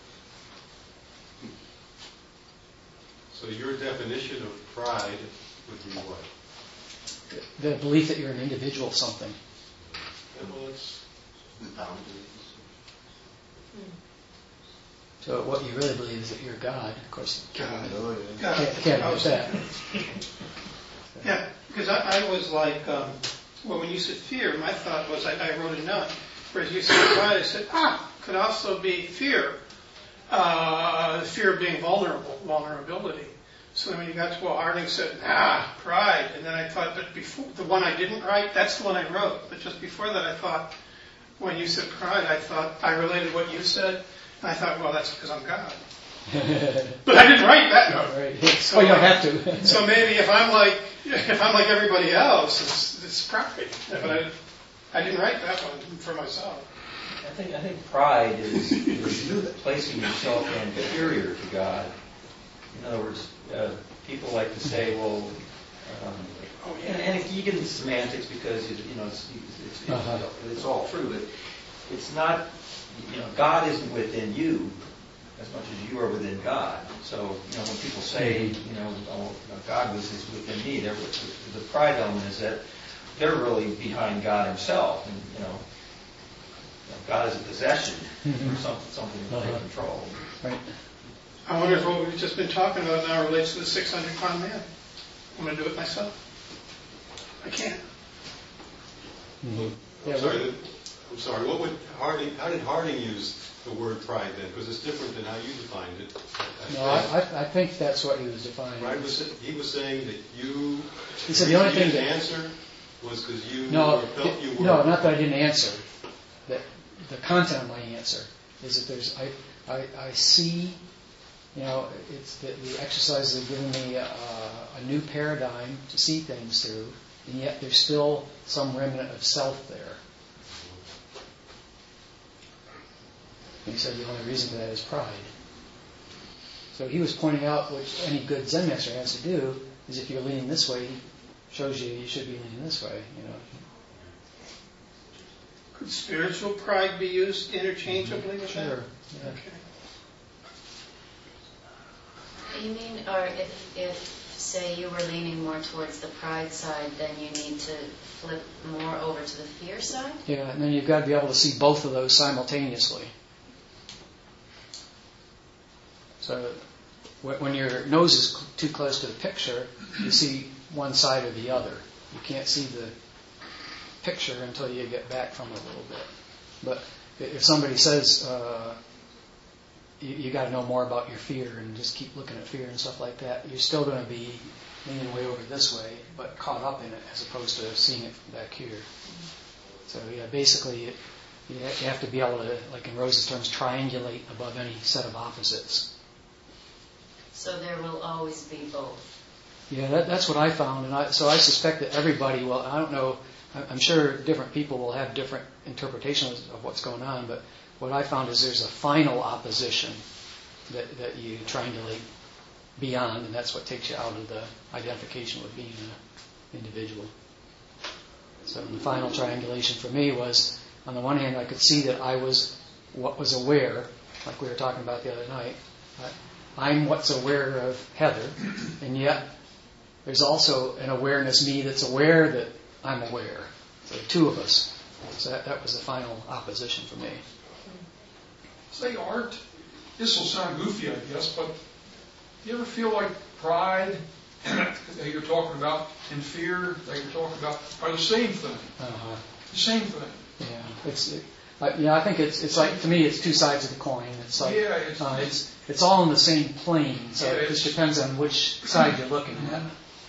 Speaker 14: So your definition of pride would be what?
Speaker 1: The, the belief that you're an individual something.
Speaker 14: Yeah, well, it's
Speaker 2: the boundaries.
Speaker 1: So what you really believe is that you're God. Of course, you can't,
Speaker 2: God, oh, yeah.
Speaker 3: God.
Speaker 1: can't, can't admit that.
Speaker 3: Yeah, because I, I was like, um, well, when you said fear, my thought was I, I wrote a note. Whereas you said pride, I said, ah, could also be fear. Uh, the fear of being vulnerable, vulnerability. So then when you got to what Harding said, ah, pride. And then I thought, but before, the one I didn't write, that's the one I wrote. But just before that, I thought, when you said pride, I thought, I related what you said. And I thought, well, that's because I'm God. But I didn't write that note.
Speaker 1: Right.
Speaker 3: So,
Speaker 1: oh, you don't have to.
Speaker 3: So maybe if I'm like, if I'm like everybody else, it's, it's pride. But I, I didn't write that one for myself.
Speaker 7: I think I think pride is, is placing yourself inferior to God. In other words, uh, people like to say, well, um,
Speaker 3: Oh, yeah.
Speaker 7: and, and you get into semantics because you, you know it's, it's, it's,
Speaker 1: Uh-huh.
Speaker 7: it's all true, but it's not. You know, God isn't within you as much as you are within God. So you know, when people say, you know, oh, you know God was is within me, the, the pride element is that they're really behind God Himself, and you know. God is a possession,
Speaker 1: Mm-hmm.
Speaker 7: or something, something that they
Speaker 1: Uh-huh.
Speaker 7: control.
Speaker 1: Right.
Speaker 3: I wonder if what we've just been talking about now relates to the six hundred pound man. I'm going to do it myself. I can't.
Speaker 1: Mm-hmm.
Speaker 14: I'm
Speaker 1: Yeah,
Speaker 14: sorry. I'm sorry. What would Harding? How did Harding use the word pride then? Because it's different than how you defined it.
Speaker 1: No, I, I, I think that's what he was defining.
Speaker 14: Right. Was it, he was saying that you.
Speaker 1: He said the only
Speaker 14: you
Speaker 1: thing
Speaker 14: didn't
Speaker 1: that
Speaker 14: answer was because you
Speaker 1: no,
Speaker 14: were, felt you were.
Speaker 1: no, not that I didn't answer. That the content of my answer is that there's I I, I see, you know, it's the, the exercise have given me a, a new paradigm to see things through, and yet there's still some remnant of self there. And he said the only reason for that is pride. So he was pointing out what any good Zen master has to do is if you're leaning this way, he shows you you should be leaning this way, you know.
Speaker 3: Could spiritual pride be used interchangeably with that?
Speaker 1: Sure. Yeah.
Speaker 3: Okay.
Speaker 4: You mean, or if, if, say, you were leaning more towards the pride side, then you need to flip more over to the fear side?
Speaker 1: Yeah, and then you've got to be able to see both of those simultaneously. So when your nose is too close to the picture, you see one side or the other. You can't see the picture until you get back from it a little bit. But if somebody says, uh, you, you got to know more about your fear and just keep looking at fear and stuff like that, you're still going to be leaning way over this way, but caught up in it as opposed to seeing it from back here. So yeah, basically it, you have to be able to, like in Rose's terms, triangulate above any set of opposites.
Speaker 4: So there will always be both.
Speaker 1: Yeah, that, that's what I found, and I, so I suspect that everybody will. I don't know. I'm sure different people will have different interpretations of what's going on, but what I found is there's a final opposition that, that you triangulate beyond, and that's what takes you out of the identification with being an individual. So the final triangulation for me was, on the one hand, I could see that I was what was aware, like we were talking about the other night. I'm what's aware of Heather, and yet there's also an awareness me that's aware that I'm aware. So two of us. So that, that was the final opposition for me.
Speaker 15: Say, Art, this will sound goofy, I guess, but do you ever feel like pride that you're talking about and fear that you're talking about are the same thing?
Speaker 1: Uh-huh.
Speaker 15: The same thing.
Speaker 1: Yeah, it's. It, uh, yeah, I think it's. It's like, to me, it's two sides of the coin. It's like
Speaker 15: yeah, it's,
Speaker 1: uh, it's it's all in the same plane. So
Speaker 15: yeah,
Speaker 1: it just depends on which side you're looking at.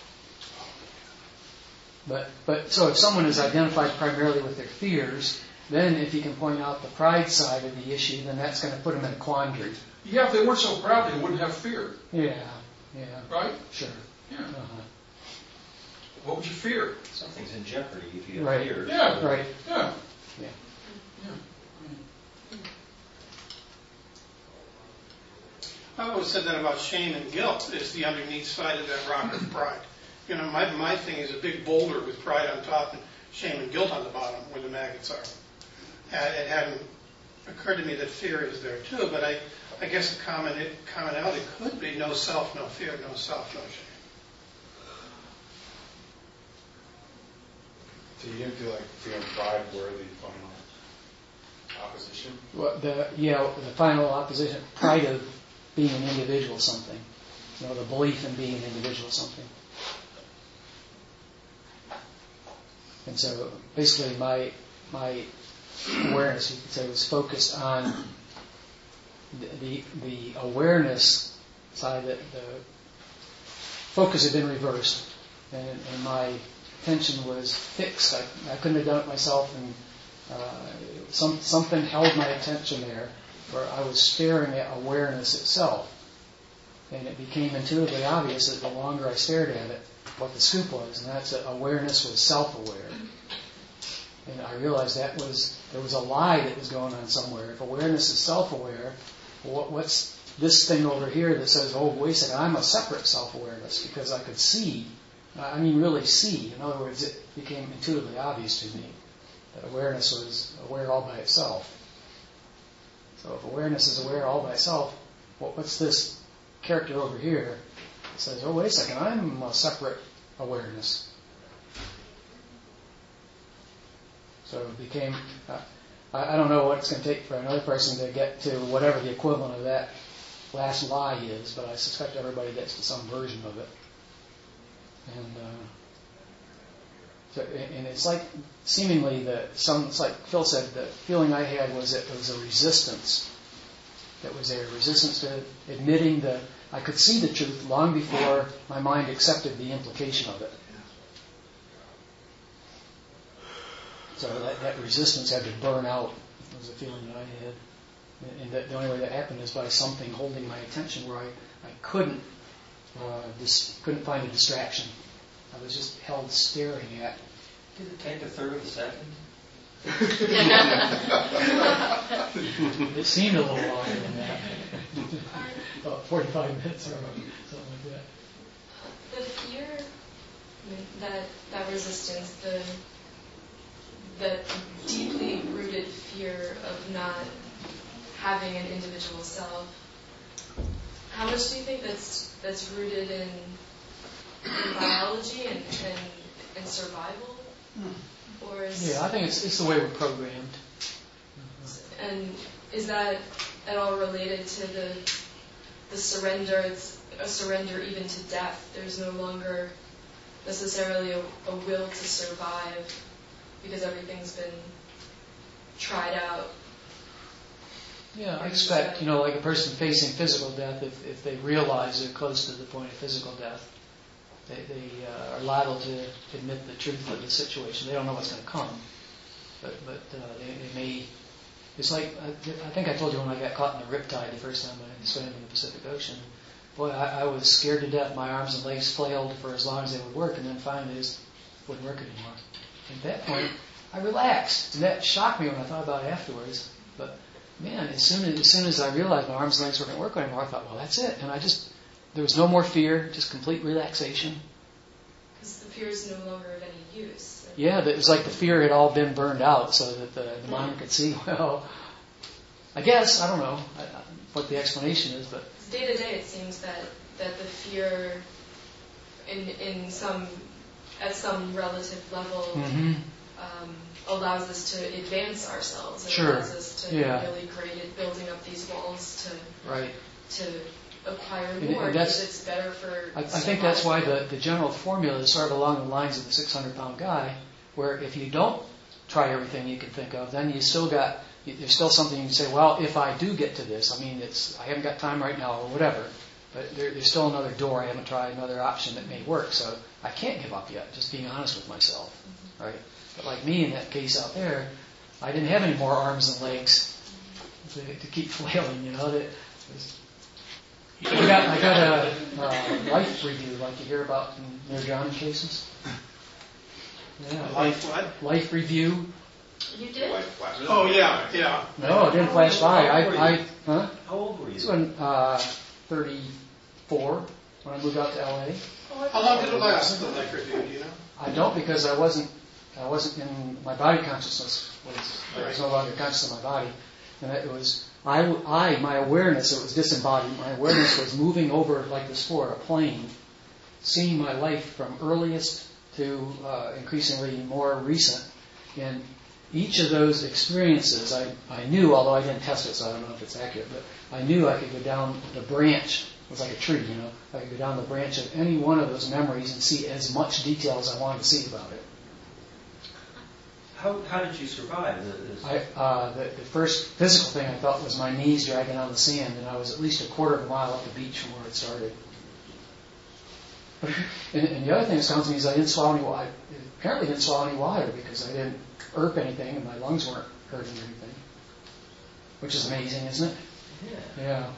Speaker 1: But but so if someone is identified primarily with their fears, then if you can point out the pride side of the issue, then that's going to put them in a quandary.
Speaker 15: Yeah, if they weren't so proud, they wouldn't have fear.
Speaker 1: Yeah, yeah.
Speaker 15: Right?
Speaker 1: Sure.
Speaker 15: Yeah.
Speaker 1: Uh-huh.
Speaker 15: What would you fear?
Speaker 5: Something's in jeopardy if you have
Speaker 1: Right.
Speaker 5: fear.
Speaker 15: Yeah.
Speaker 1: Right.
Speaker 15: Yeah.
Speaker 1: Yeah.
Speaker 15: Yeah.
Speaker 3: I always said that about shame and guilt is the underneath side of that rock of pride. You know, my my thing is a big boulder with pride on top and shame and guilt on the bottom where the maggots are. And it hadn't occurred to me that fear is there too, but I, I guess the common, commonality could be no self, no fear, no self, no shame.
Speaker 16: So you didn't feel like fear and pride were the final opposition?
Speaker 1: Well, the yeah, the final opposition, pride of being an individual something. You know, the belief in being an individual something. And so basically my my awareness, you could say, was focused on the the, the awareness side. That the focus had been reversed, and, and my attention was fixed. I, I couldn't have done it myself, and uh, some something held my attention there, where I was staring at awareness itself, and it became intuitively obvious that the longer I stared at it, what the scoop was, and that's that awareness was self-aware. And I realized that was there was a lie that was going on somewhere. If awareness is self-aware, what, what's this thing over here that says, oh, wait a second, I'm a separate self-awareness because I could see. I mean, really see. In other words, it became intuitively obvious to me that awareness was aware all by itself. So if awareness is aware all by itself, what, what's this character over here that says, oh, wait a second, I'm a separate awareness. So it became, uh, I, I don't know what it's going to take for another person to get to whatever the equivalent of that last lie is, but I suspect everybody gets to some version of it. And uh, so, and it's like seemingly that some, it's like Phil said, the feeling I had was that it was a resistance that was there, resistance to admitting that I could see the truth long before my mind accepted the implication of it. So that, that resistance had to burn out, was the feeling that I had. And, and that the only way that happened is by something holding my attention where I, I couldn't uh, dis- couldn't find a distraction. I was just held staring at.
Speaker 5: Did it take a third of a second?
Speaker 1: It seemed a little longer than that. About forty-five minutes or something like that.
Speaker 17: The fear, that that resistance, the the deeply rooted fear of not having an individual self, how much do you think that's that's rooted in, in biology and, and and survival, or is
Speaker 1: Yeah, I think it's it's the way we're programmed.
Speaker 17: and is that at all related to the the surrender? It's a surrender even to death. There's no longer necessarily a, a will to survive because everything's been tried out.
Speaker 1: Yeah, I expect, you know, like a person facing physical death, if, if they realize they're close to the point of physical death, they, they uh, are liable to admit the truth of the situation. They don't know what's going to come, but but uh, they, they may. It's like I, I think I told you when I got caught in the riptide the first time I swam in the Pacific Ocean. Boy, I, I was scared to death. My arms and legs flailed for as long as they would work, and then finally they just wouldn't work anymore. At that point, I relaxed, and that shocked me when I thought about it afterwards. But man, as soon as, as soon as I realized my arms and legs weren't working anymore, I thought, well, that's it. And I just, there was no more fear, just complete relaxation.
Speaker 17: Because the fear is no longer of any use.
Speaker 1: Yeah, it was like the fear had all been burned out so that the, the mind could see, well, I guess, I don't know I, I, what the explanation is, but...
Speaker 17: Day to day it seems that, that the fear in in some, at some relative level,
Speaker 1: mm-hmm.
Speaker 17: um, allows us to advance ourselves. And
Speaker 1: sure.
Speaker 17: allows us to
Speaker 1: yeah.
Speaker 17: really grade it, building up these walls to
Speaker 1: right.
Speaker 17: to acquire
Speaker 1: and,
Speaker 17: more
Speaker 1: and
Speaker 17: because it's better for
Speaker 1: I, I think that's why the, the general formula is sort of along the lines of the six hundred pound guy, where if you don't try everything you can think of, then you still got, there's still something you can say, well, if I do get to this, I mean, it's I haven't got time right now or whatever, but there, there's still another door, I haven't tried another option that may work, so I can't give up yet, just being honest with myself, mm-hmm. right? But like me in that case out there, I didn't have any more arms and legs to, to keep flailing, you know. That was, I got, I got a uh, life review, like you hear about in near-drowning cases. Yeah,
Speaker 3: life what?
Speaker 1: Life review.
Speaker 4: You did?
Speaker 3: Oh yeah, yeah.
Speaker 1: No, it didn't flash by. I, I, huh?
Speaker 5: How old were you?
Speaker 1: This was uh, thirty-four when I moved out to L A.
Speaker 3: How long did it last, the life review? Do you know?
Speaker 1: I don't, because I wasn't. I wasn't in my body consciousness was I was no longer conscious of my body, and it was I, I my awareness. It was disembodied. My awareness was moving over like the spore, a plane, seeing my life from earliest to uh, increasingly more recent. And each of those experiences, I, I knew, although I didn't test it, so I don't know if it's accurate, but I knew I could go down the branch. It was like a tree, you know. I could go down the branch of any one of those memories and see as much detail as I wanted to see about it.
Speaker 5: How, how did you survive this?
Speaker 1: I, uh, the, the first physical thing I felt was my knees dragging on the sand, and I was at least a quarter of a mile up the beach from where it started. And, and the other thing that sounds to me is I didn't swallow any water. I apparently didn't swallow any water because I didn't burp anything, and my lungs weren't hurting or anything, which is amazing, isn't it?
Speaker 5: Yeah.
Speaker 1: Yeah.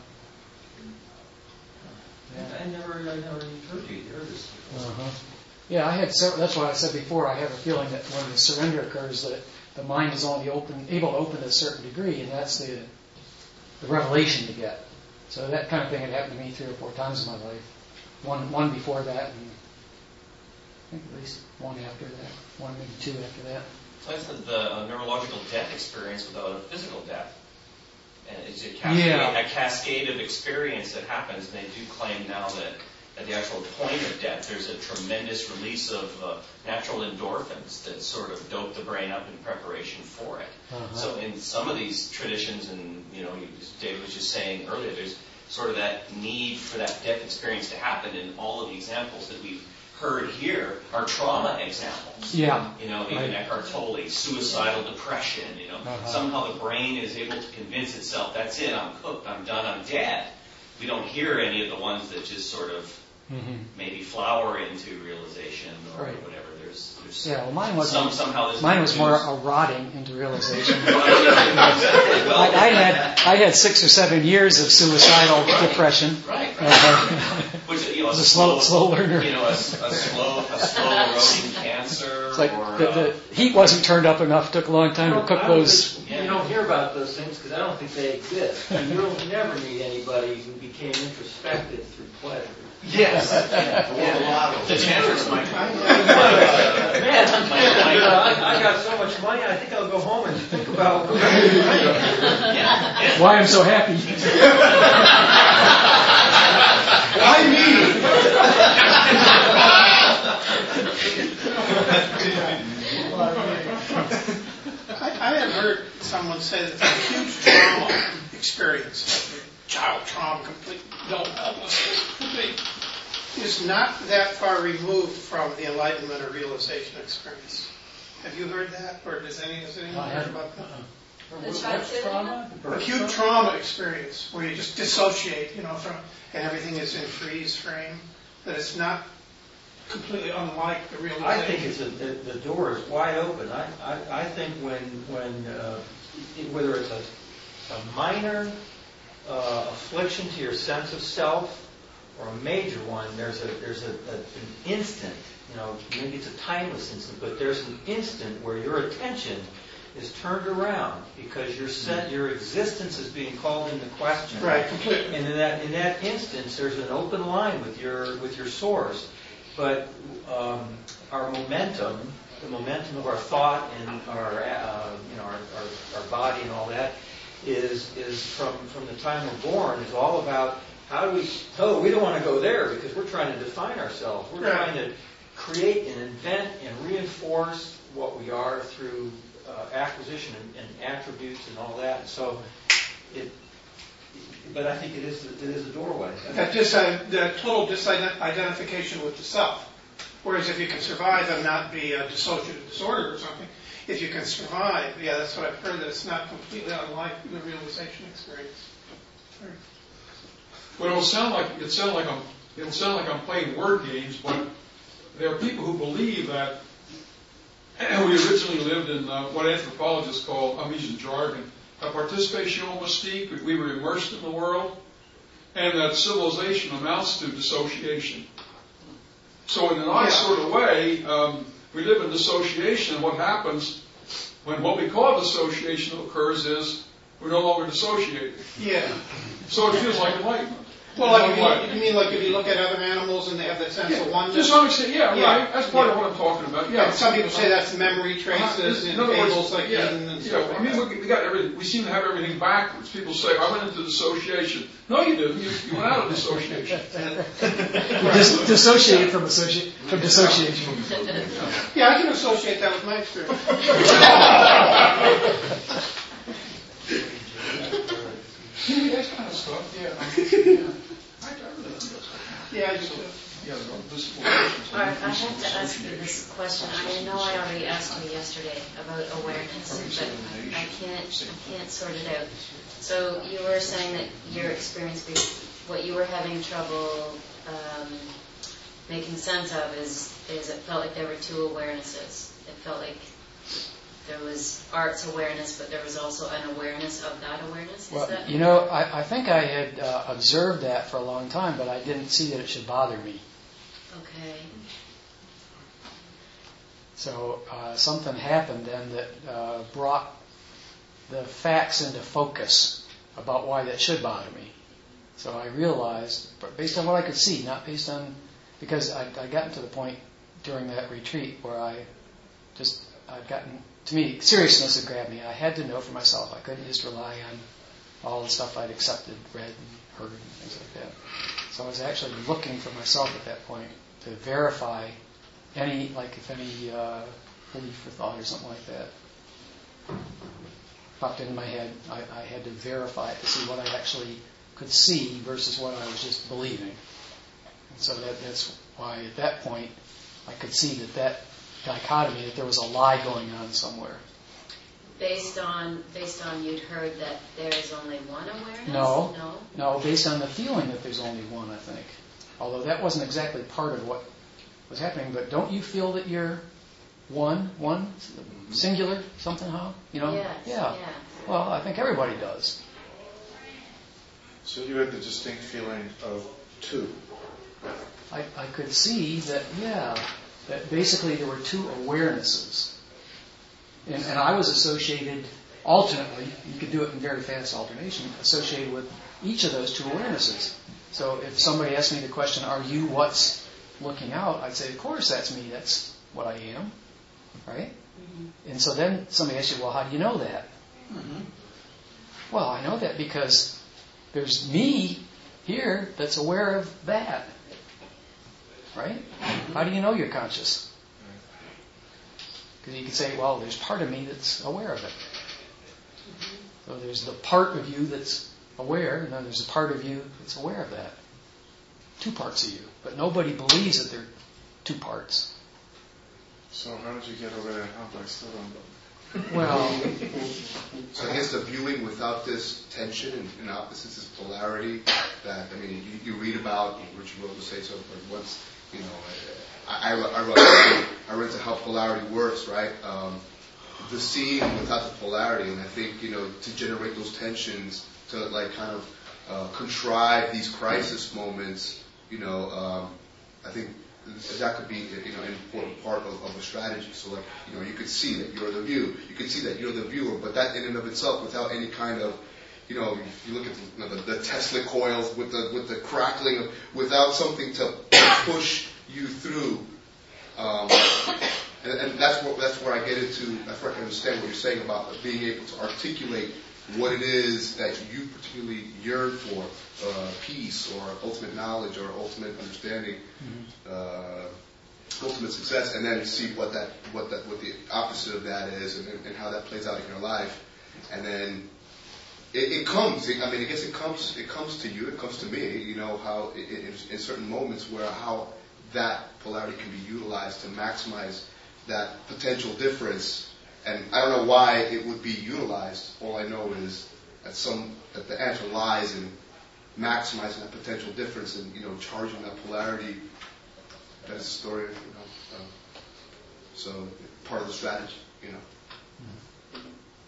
Speaker 5: Yeah. I never, I never heard you hear this before.
Speaker 1: Uh-huh. Yeah, I had several, that's why I said before, I have a feeling that when the surrender occurs, that the mind is only open, able to open to a certain degree, and that's the, the revelation to get. So that kind of thing had happened to me three or four times in my life. One, one before that, and I think at least one after that, one maybe two after that.
Speaker 12: So that's the, the uh, neurological death experience without a physical death. And it's a cascade,
Speaker 1: Yeah.
Speaker 12: a cascade of experience that happens, and they do claim now that at the actual point of death, there's a tremendous release of uh, natural endorphins that sort of dope the brain up in preparation for it.
Speaker 1: Uh-huh.
Speaker 12: So in some of these traditions, and you know, you, David was just saying earlier, there's sort of that need for that death experience to happen. In all of the examples that we've heard here are trauma examples.
Speaker 1: Yeah.
Speaker 12: You know, even
Speaker 1: Right.
Speaker 12: Eckhart Tolle, suicidal depression. You know,
Speaker 1: Uh-huh.
Speaker 12: somehow the brain is able to convince itself, that's it, I'm cooked, I'm done, I'm dead. We don't hear any of the ones that just sort of
Speaker 1: Mm-hmm.
Speaker 12: maybe flower into realization or
Speaker 1: Right.
Speaker 12: whatever. There's, there's
Speaker 1: Yeah, well, mine wasn't.
Speaker 12: some, somehow this
Speaker 1: mine was more
Speaker 12: news.
Speaker 1: a rotting into realization.
Speaker 12: Well,
Speaker 1: I, I had I had six or seven years of suicidal depression.
Speaker 12: Right.
Speaker 1: Uh,
Speaker 12: Which, you know,
Speaker 1: I was a slow, slow learner.
Speaker 12: You know, a, a slow, a slow eroding cancer.
Speaker 1: It's like
Speaker 12: or,
Speaker 1: the,
Speaker 12: uh,
Speaker 1: the heat wasn't turned up enough. Took a long time to cook
Speaker 7: I don't
Speaker 1: those.
Speaker 7: think- You don't hear about those things because I don't think they exist. And you'll never meet anybody who became introspective through pleasure.
Speaker 12: Yes.
Speaker 7: Yeah.
Speaker 12: Yeah. The tantrums might.
Speaker 7: Man, you know, I, I got so much money, I think I'll go home and think about
Speaker 1: Why I'm so happy.
Speaker 3: Why me? I, I have heard someone say that it's a huge trauma experience, like child trauma, complete adult helplessness, complete, is not that far removed from the enlightenment or realization experience. Have you heard that, or does any has anyone heard about that?
Speaker 17: The trauma?
Speaker 3: Acute trauma experience, where you just dissociate, you know, from, and everything is in freeze frame. That it's not completely unlike the realization.
Speaker 7: I think it's a, the, the door is wide open. I, I, I think when when uh, whether it's a, a minor uh, affliction to your sense of self or a major one, there's a there's a, a, an instant. You know, maybe it's a timeless instant, but there's an instant where your attention is turned around because your set, your existence is being called into question.
Speaker 3: Right, completely.
Speaker 7: And in that in that instance, there's an open line with your with your source. But um, our momentum, the momentum of our thought and our uh, you know our, our, our body and all that, is is from from the time we're born is all about how do we? Oh, we don't want to go there because we're trying to define ourselves. We're
Speaker 3: right.
Speaker 7: trying to create and invent and reinforce what we are through uh, acquisition and, and attributes and all that. So, it. But I think it is it is a doorway.
Speaker 3: That just uh, the total disidentification with the self. Whereas if you can survive and not be a dissociative disorder or something, if you can survive, yeah, that's what I've heard. That it's not completely unlike the realization experience. Right.
Speaker 15: Well, it'll sound like it sound like I'm it'll sound like I'm playing word games, but there are people who believe that we originally lived in uh, what anthropologists call, I'm using jargon, a participational mystique. We were immersed in the world, and that civilization amounts to dissociation. So in an odd
Speaker 3: yeah.
Speaker 15: sort of way, um, we live in dissociation, and what happens when what we call dissociation occurs is we're no longer dissociated.
Speaker 3: Yeah.
Speaker 15: So it feels like enlightenment.
Speaker 3: Well, like if you, you mean like if you look at other animals and they have that sense
Speaker 15: yeah,
Speaker 3: of oneness?
Speaker 15: To some extent, yeah,
Speaker 3: yeah.
Speaker 15: right. That's part
Speaker 3: yeah.
Speaker 15: of what I'm talking about. Yeah.
Speaker 3: And some people say that's memory traces
Speaker 15: uh,
Speaker 3: in fables like
Speaker 15: yeah,
Speaker 3: Eden and
Speaker 15: yeah.
Speaker 3: stuff like
Speaker 15: I mean,
Speaker 3: that.
Speaker 15: we, we got everything. We seem to have everything backwards. People say, "I went into dissociation." No, you didn't. You, you went out of dissociation.
Speaker 1: Dis- dissociated from associ- from dissociation.
Speaker 3: Yeah, I can associate that with my experience.
Speaker 15: Yeah, that kind of stuff. Yeah. yeah.
Speaker 3: Yeah, I do too.
Speaker 15: Yeah, this
Speaker 4: Art, I have to ask you this question. I know I already asked you yesterday about awareness, but I can't, I can't sort it out. So you were saying that your experience, what you were having trouble um, making sense of is, is it felt like there were two awarenesses. It felt like there was Art's awareness, but there was also an awareness of that awareness. Is
Speaker 1: well,
Speaker 4: that?
Speaker 1: You know, I, I think I had uh, observed that for a long time, but I didn't see that it should bother me.
Speaker 4: Okay.
Speaker 1: So uh, something happened then that uh, brought the facts into focus about why that should bother me. So I realized, based on what I could see, not based on, because I, I gotten to the point during that retreat where I just, I'd gotten, to me, seriousness had grabbed me. I had to know for myself. I couldn't just rely on all the stuff I'd accepted, read, and heard, and things like that. So I was actually looking for myself at that point to verify any, like if any uh, belief or thought or something like that popped into my head, I, I had to verify it to see what I actually could see versus what I was just believing. And so that, that's why at that point I could see that that dichotomy, that there was a lie going on somewhere.
Speaker 4: Based on based on you'd heard that there is only one awareness?
Speaker 1: No,
Speaker 4: no,
Speaker 1: no, based on the feeling that there's only one, I think. Although that wasn't exactly part of what was happening. But don't you feel that you're one, one, singular, somehow? You know?
Speaker 4: Yes,
Speaker 1: yeah.
Speaker 4: yeah.
Speaker 1: Well, I think everybody does.
Speaker 16: So you had the distinct feeling of two.
Speaker 1: I, I could see that, yeah, that basically there were two awarenesses. And, and I was associated alternately, you could do it in very fast alternation, associated with each of those two awarenesses. So if somebody asked me the question, are you what's looking out? I'd say, of course, that's me. That's what I am. Right? Mm-hmm. And so then somebody asks you, well, how do you know that? Mm-hmm. Well, I know that because there's me here that's aware of that. Right? How do you know you're conscious? Because you can say, well, there's part of me that's aware of it. So there's the part of you that's aware, and then there's a part of you that's aware of that. Two parts of you. But nobody believes that they're two parts.
Speaker 2: So how did you get over that hump? I still don't know.
Speaker 1: Well,
Speaker 2: so I guess the viewing without this tension and, and opposites, this polarity that, I mean, you, you read about, Richard Rose will say so, but once, you know, I, I, I, run, I run into how polarity works, right? Um, the seeing without the polarity, and I think, you know, to generate those tensions, to like kind of uh, contrive these crisis moments, you know, um, I think that could be, you know, an important part of, of a strategy. So, like, you know, you could see that you're the view, you could see that you're the viewer, but that in and of itself, without any kind of, you know, if you look at the, you know, the, the Tesla coils with the with the crackling, of, without something to push you through, um, and, and that's what that's where I get into. That's where I can understand what you're saying about being able to articulate what it is that you particularly yearn for, uh, peace or ultimate knowledge or ultimate understanding, mm-hmm. uh, ultimate success, and then see what that, what that, what the opposite of that is, and, and how that plays out in your life, and then it, it comes. I mean, I guess it comes. It comes to you. It comes to me. You know how it, in, in certain moments where how that polarity can be utilized to maximize that potential difference. And I don't know why it would be utilized. All I know is that some that the answer lies in maximizing that potential difference and, you know, charging that polarity. That is a story, you know. Uh, so part of the strategy, you know.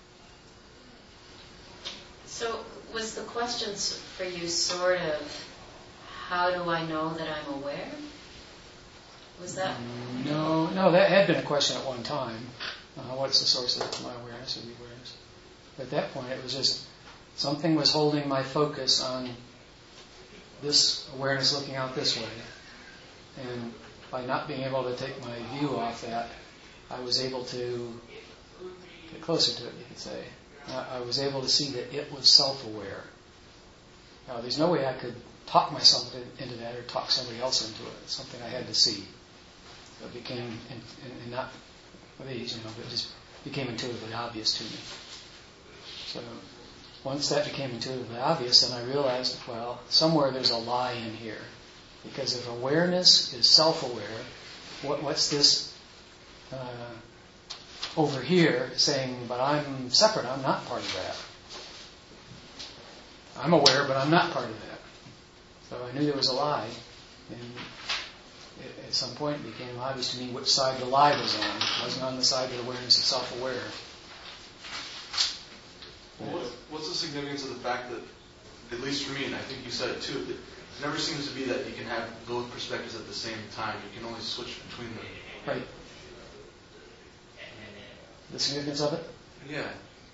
Speaker 4: So was the questions for you sort of, how do I know that I'm aware? Was that?
Speaker 1: No, no, that had been a question at one time. Uh, what's the source of my awareness or the awareness? At that point, it was just something was holding my focus on this awareness looking out this way. And by not being able to take my view off that, I was able to get closer to it, you could say. I, I was able to see that it was self-aware. Now, there's no way I could talk myself into that or talk somebody else into it. It's something I had to see. It became, and, and not these, you know, but it just became intuitively obvious to me. So once that became intuitively obvious, then I realized, well, somewhere there's a lie in here. Because if awareness is self-aware, what, what's this uh, over here saying, but I'm separate, I'm not part of that. I'm aware, but I'm not part of that. So I knew there was a lie, and at some point it became obvious to me which side the lie was on. It wasn't on the side of awareness of self-aware.
Speaker 18: Well, what's, what's the significance of the fact that, at least for me, and I think you said it too, that it never seems to be that you can have both perspectives at the same time. You can only switch between them.
Speaker 1: Right. The significance of it?
Speaker 18: Yeah.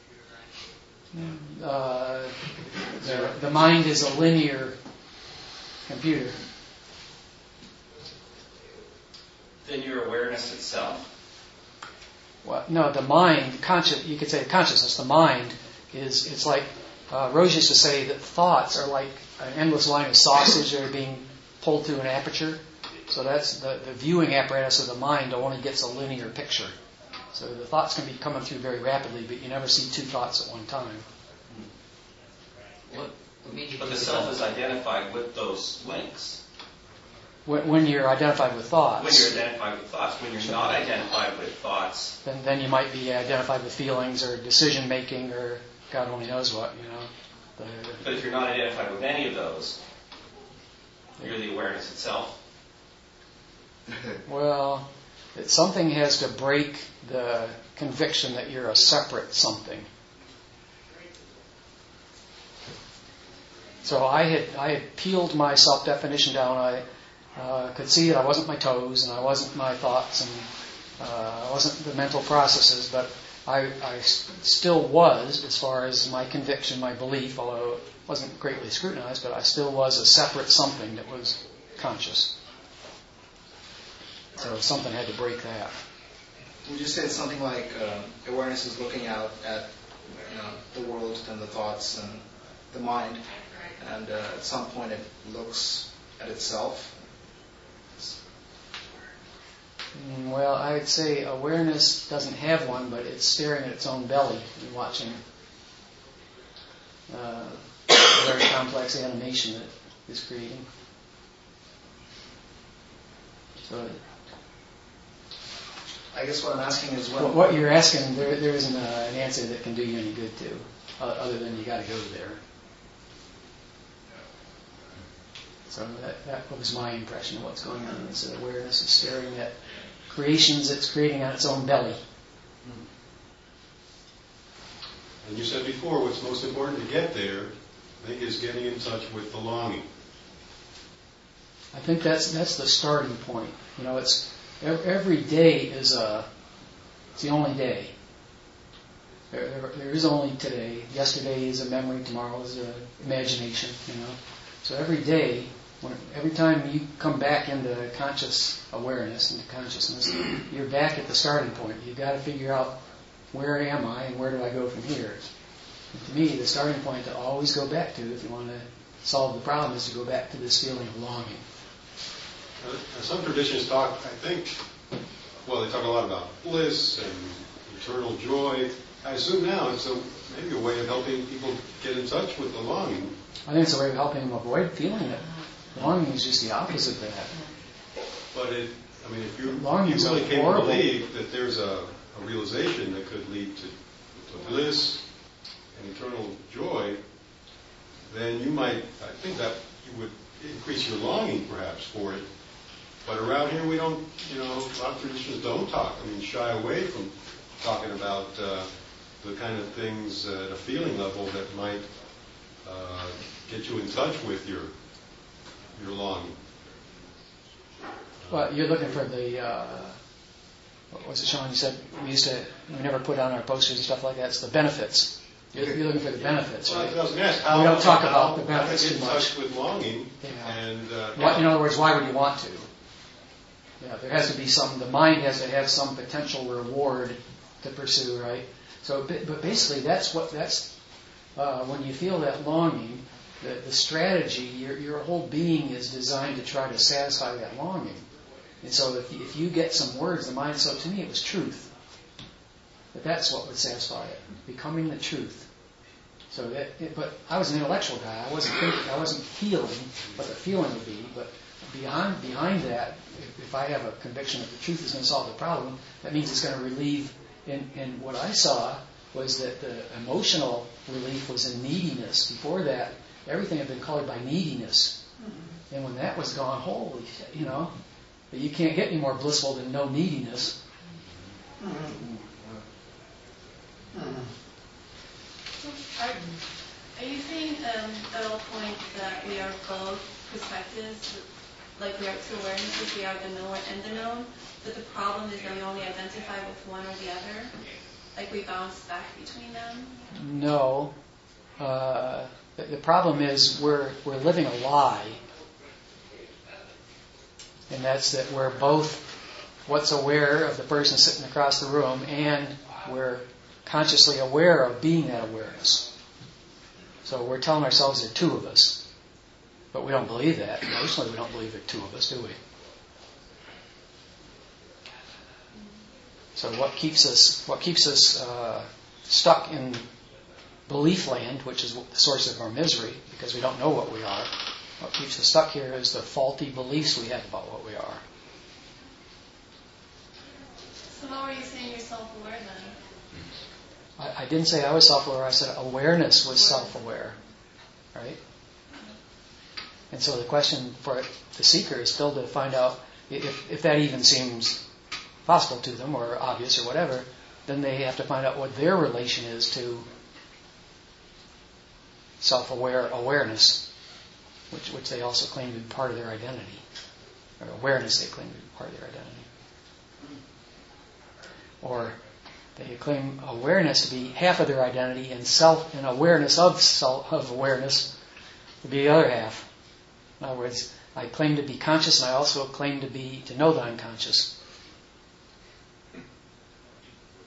Speaker 1: Uh, the, the mind is a linear computer.
Speaker 12: Then your awareness itself?
Speaker 1: Well, no, the mind, conscious, you could say consciousness, the mind is, it's like, uh, Rose used to say that thoughts are like an endless line of sausage that are being pulled through an aperture. So that's the, the viewing apparatus of the mind only gets a linear picture. So the thoughts can be coming through very rapidly, but you never see two thoughts at one time.
Speaker 12: What, but the self is identified with those links.
Speaker 1: When, when you're identified with thoughts.
Speaker 12: When you're identified with thoughts. When you're not identified with thoughts.
Speaker 1: Then, then you might be identified with feelings or decision making or God only knows what, you know. The,
Speaker 12: but if you're not identified with any of those, you're the awareness itself.
Speaker 1: Well, it, something has to break the conviction that you're a separate something. So I had I had peeled my self-definition down. I uh, could see that I wasn't my toes, and I wasn't my thoughts, and uh, I wasn't the mental processes, but I, I still was, as far as my conviction, my belief, although it wasn't greatly scrutinized, but I still was a separate something that was conscious. So something had to break that.
Speaker 19: You just said something like uh, awareness is looking out at, you know, the world and the thoughts and the mind. and uh, at some point it looks at itself.
Speaker 1: Mm, Well, I would say awareness doesn't have one, but it's staring at its own belly and watching uh, a very complex animation that is creating. So,
Speaker 19: I guess what I'm asking is when...
Speaker 1: what, what you're asking, there, there isn't a, an answer that can do you any good to, uh, other than you got to go there. So that, that was my impression of what's going on. Is that awareness is staring at creations it's creating on its own belly.
Speaker 14: And you said before, what's most important to get there, I think, is getting in touch with the longing.
Speaker 1: I think that's that's the starting point. You know, it's every day is a it's the only day. There, there, there is only today. Yesterday is a memory. Tomorrow is an imagination. You know, so every day, when, every time you come back into conscious awareness, into consciousness, you're back at the starting point. You've got to figure out where am I and where do I go from here. And to me, the starting point to always go back to, if you want to solve the problem, is to go back to this feeling of longing.
Speaker 14: Uh, some traditions talk, I think, well, they talk a lot about bliss and eternal joy. I assume now it's a, maybe a way of helping people get in touch with the longing.
Speaker 1: I think it's a way of helping them avoid feeling it. Longing is just the opposite of that.
Speaker 14: But it, I mean, if you,
Speaker 1: Longing
Speaker 14: you
Speaker 1: is
Speaker 14: really can
Speaker 1: horrible.
Speaker 14: believe that there's a, a realization that could lead to, to bliss and eternal joy, then you might, I think that you would increase your longing perhaps for it. But around here we don't, you know, a lot of traditions don't talk. I mean, shy away from talking about uh, the kind of things at a feeling level that might uh, get you in touch with your your longing.
Speaker 1: Well, you're looking for the, uh, what was it, Sean? You said we used to, we never put on our posters and stuff like that. It's the benefits. You're, you're looking for the benefits,
Speaker 14: Well,
Speaker 1: right?
Speaker 14: I was going to ask, how,
Speaker 1: we don't talk
Speaker 14: how,
Speaker 1: about the
Speaker 14: how
Speaker 1: benefits
Speaker 14: to
Speaker 1: too
Speaker 14: get in
Speaker 1: much.
Speaker 14: touch with longing.
Speaker 1: Yeah.
Speaker 14: And uh,
Speaker 1: What, in other words, why would you want to? Yeah, there has to be some, the mind has to have some potential reward to pursue, right? So, but basically that's what, that's, uh, when you feel that longing, the, the strategy, your, your whole being is designed to try to satisfy that longing. And so if, if you get some words, the mind, so to me it was truth. But that's what would satisfy it, becoming the truth. So that, it, but I was an intellectual guy. I wasn't thinking, I wasn't feeling what the feeling would be. But behind behind that, if, if I have a conviction that the truth is going to solve the problem, that means it's going to relieve. And, and what I saw was that the emotional relief was in neediness. Before that, everything had been colored by neediness. Mm-hmm. And when that was gone, holy shit, you know, you can't get any more blissful than no neediness.
Speaker 3: Mm-hmm. Mm-hmm.
Speaker 20: Are, are you saying um, at all point that we are both perspectives, like we are two awarenesses, we are the knower and the known, but the problem is that we only identify with one or the other? Like we bounce back between them?
Speaker 1: No. Uh, the, the problem is we're we're living a lie. And that's that we're both what's aware of the person sitting across the room, and we're consciously aware of being that awareness. So we're telling ourselves there are two of us. But we don't believe that. Emotionally, we don't believe there are two of us, do we? So what keeps us what keeps us uh, stuck in belief land, which is the source of our misery, because we don't know what we are. What keeps us stuck here is the faulty beliefs we have about what we are.
Speaker 20: So how are you saying you're self-aware then?
Speaker 1: I, I didn't say I was self-aware. I said awareness was self-aware, right? And so the question for the seeker is still to find out if, if that even seems possible to them or obvious or whatever. Then they have to find out what their relation is to self-aware awareness. Which, which they also claim to be part of their identity. Or awareness they claim to be part of their identity. Or they claim awareness to be half of their identity and self and awareness of self, of awareness to be the other half. In other words, I claim to be conscious and I also claim to be to know that I'm conscious.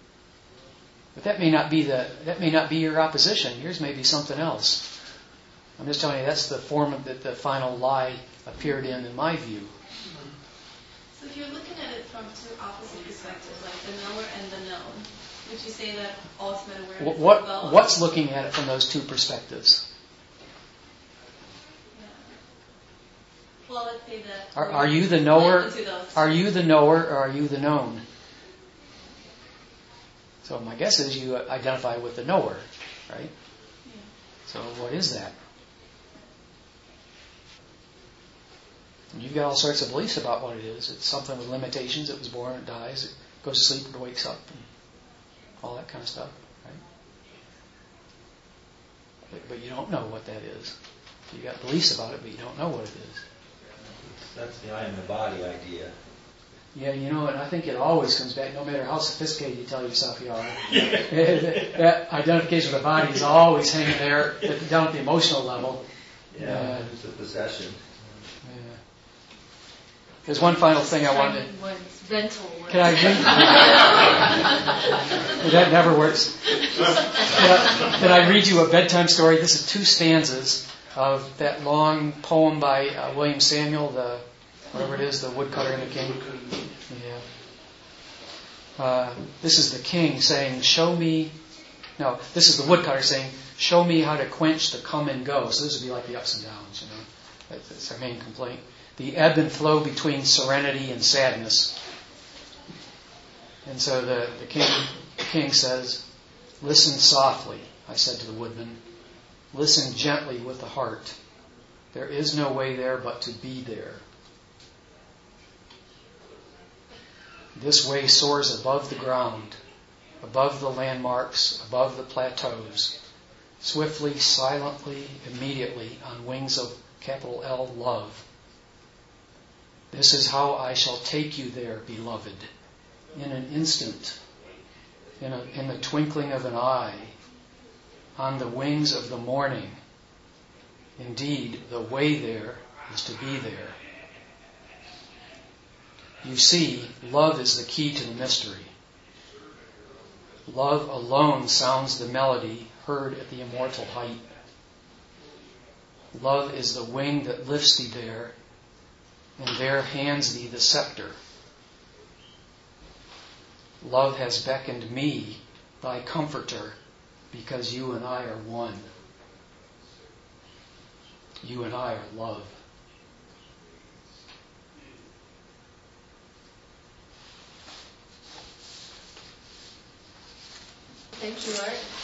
Speaker 1: But that may not be the that may not be your opposition. Yours may be something else. I'm just telling you that's the form that the final lie appeared in, in my view.
Speaker 20: So if you're looking at it from two opposite perspectives, like the knower and the known, would you say that ultimate awareness
Speaker 1: What,
Speaker 20: is both?
Speaker 1: what's looking at it from those two perspectives?
Speaker 20: Yeah. Well, let's say that.
Speaker 1: Are, are you the knower?
Speaker 20: Into those
Speaker 1: Are you the knower, or are you the known? So my guess is you identify with the knower, right?
Speaker 20: Yeah.
Speaker 1: So what is that? And you've got all sorts of beliefs about what it is. It's something with limitations. It was born, it dies, it goes to sleep, it wakes up, and all that kind of stuff, right? But, but you don't know what that is. You got beliefs about it, but you don't know what it is.
Speaker 5: That's the I am the body idea.
Speaker 1: Yeah, you know, and I think it always comes back, no matter how sophisticated you tell yourself you are. That identification with the body is always hanging there, down at the emotional level.
Speaker 5: Yeah,
Speaker 1: Uh,
Speaker 5: it's a possession.
Speaker 1: Yeah. There's one final thing I wanted.
Speaker 4: Mental.
Speaker 1: Can I read? That never works. Can I, can I read you a bedtime story? This is two stanzas of that long poem by uh, William Samuel, the whatever it is, the woodcutter and the king. Yeah. Uh, this is the king saying, "Show me." No, this is the woodcutter saying, "Show me how to quench the come and go." So this would be like the ups and downs, you know. That's, that's our main complaint. The ebb and flow between serenity and sadness. And so the, the king the king says, "Listen softly," I said to the woodman. "Listen gently with the heart. There is no way there but to be there. This way soars above the ground, above the landmarks, above the plateaus, swiftly, silently, immediately, on wings of capital L, love. This is how I shall take you there, beloved, in an instant, in, a, in the twinkling of an eye, on the wings of the morning. Indeed, the way there is to be there. You see, love is the key to the mystery. Love alone sounds the melody heard at the immortal height. Love is the wing that lifts thee there, and there hands thee the scepter. Love has beckoned me, thy comforter, because you and I are one. You and I are love."
Speaker 17: Thank you, Art.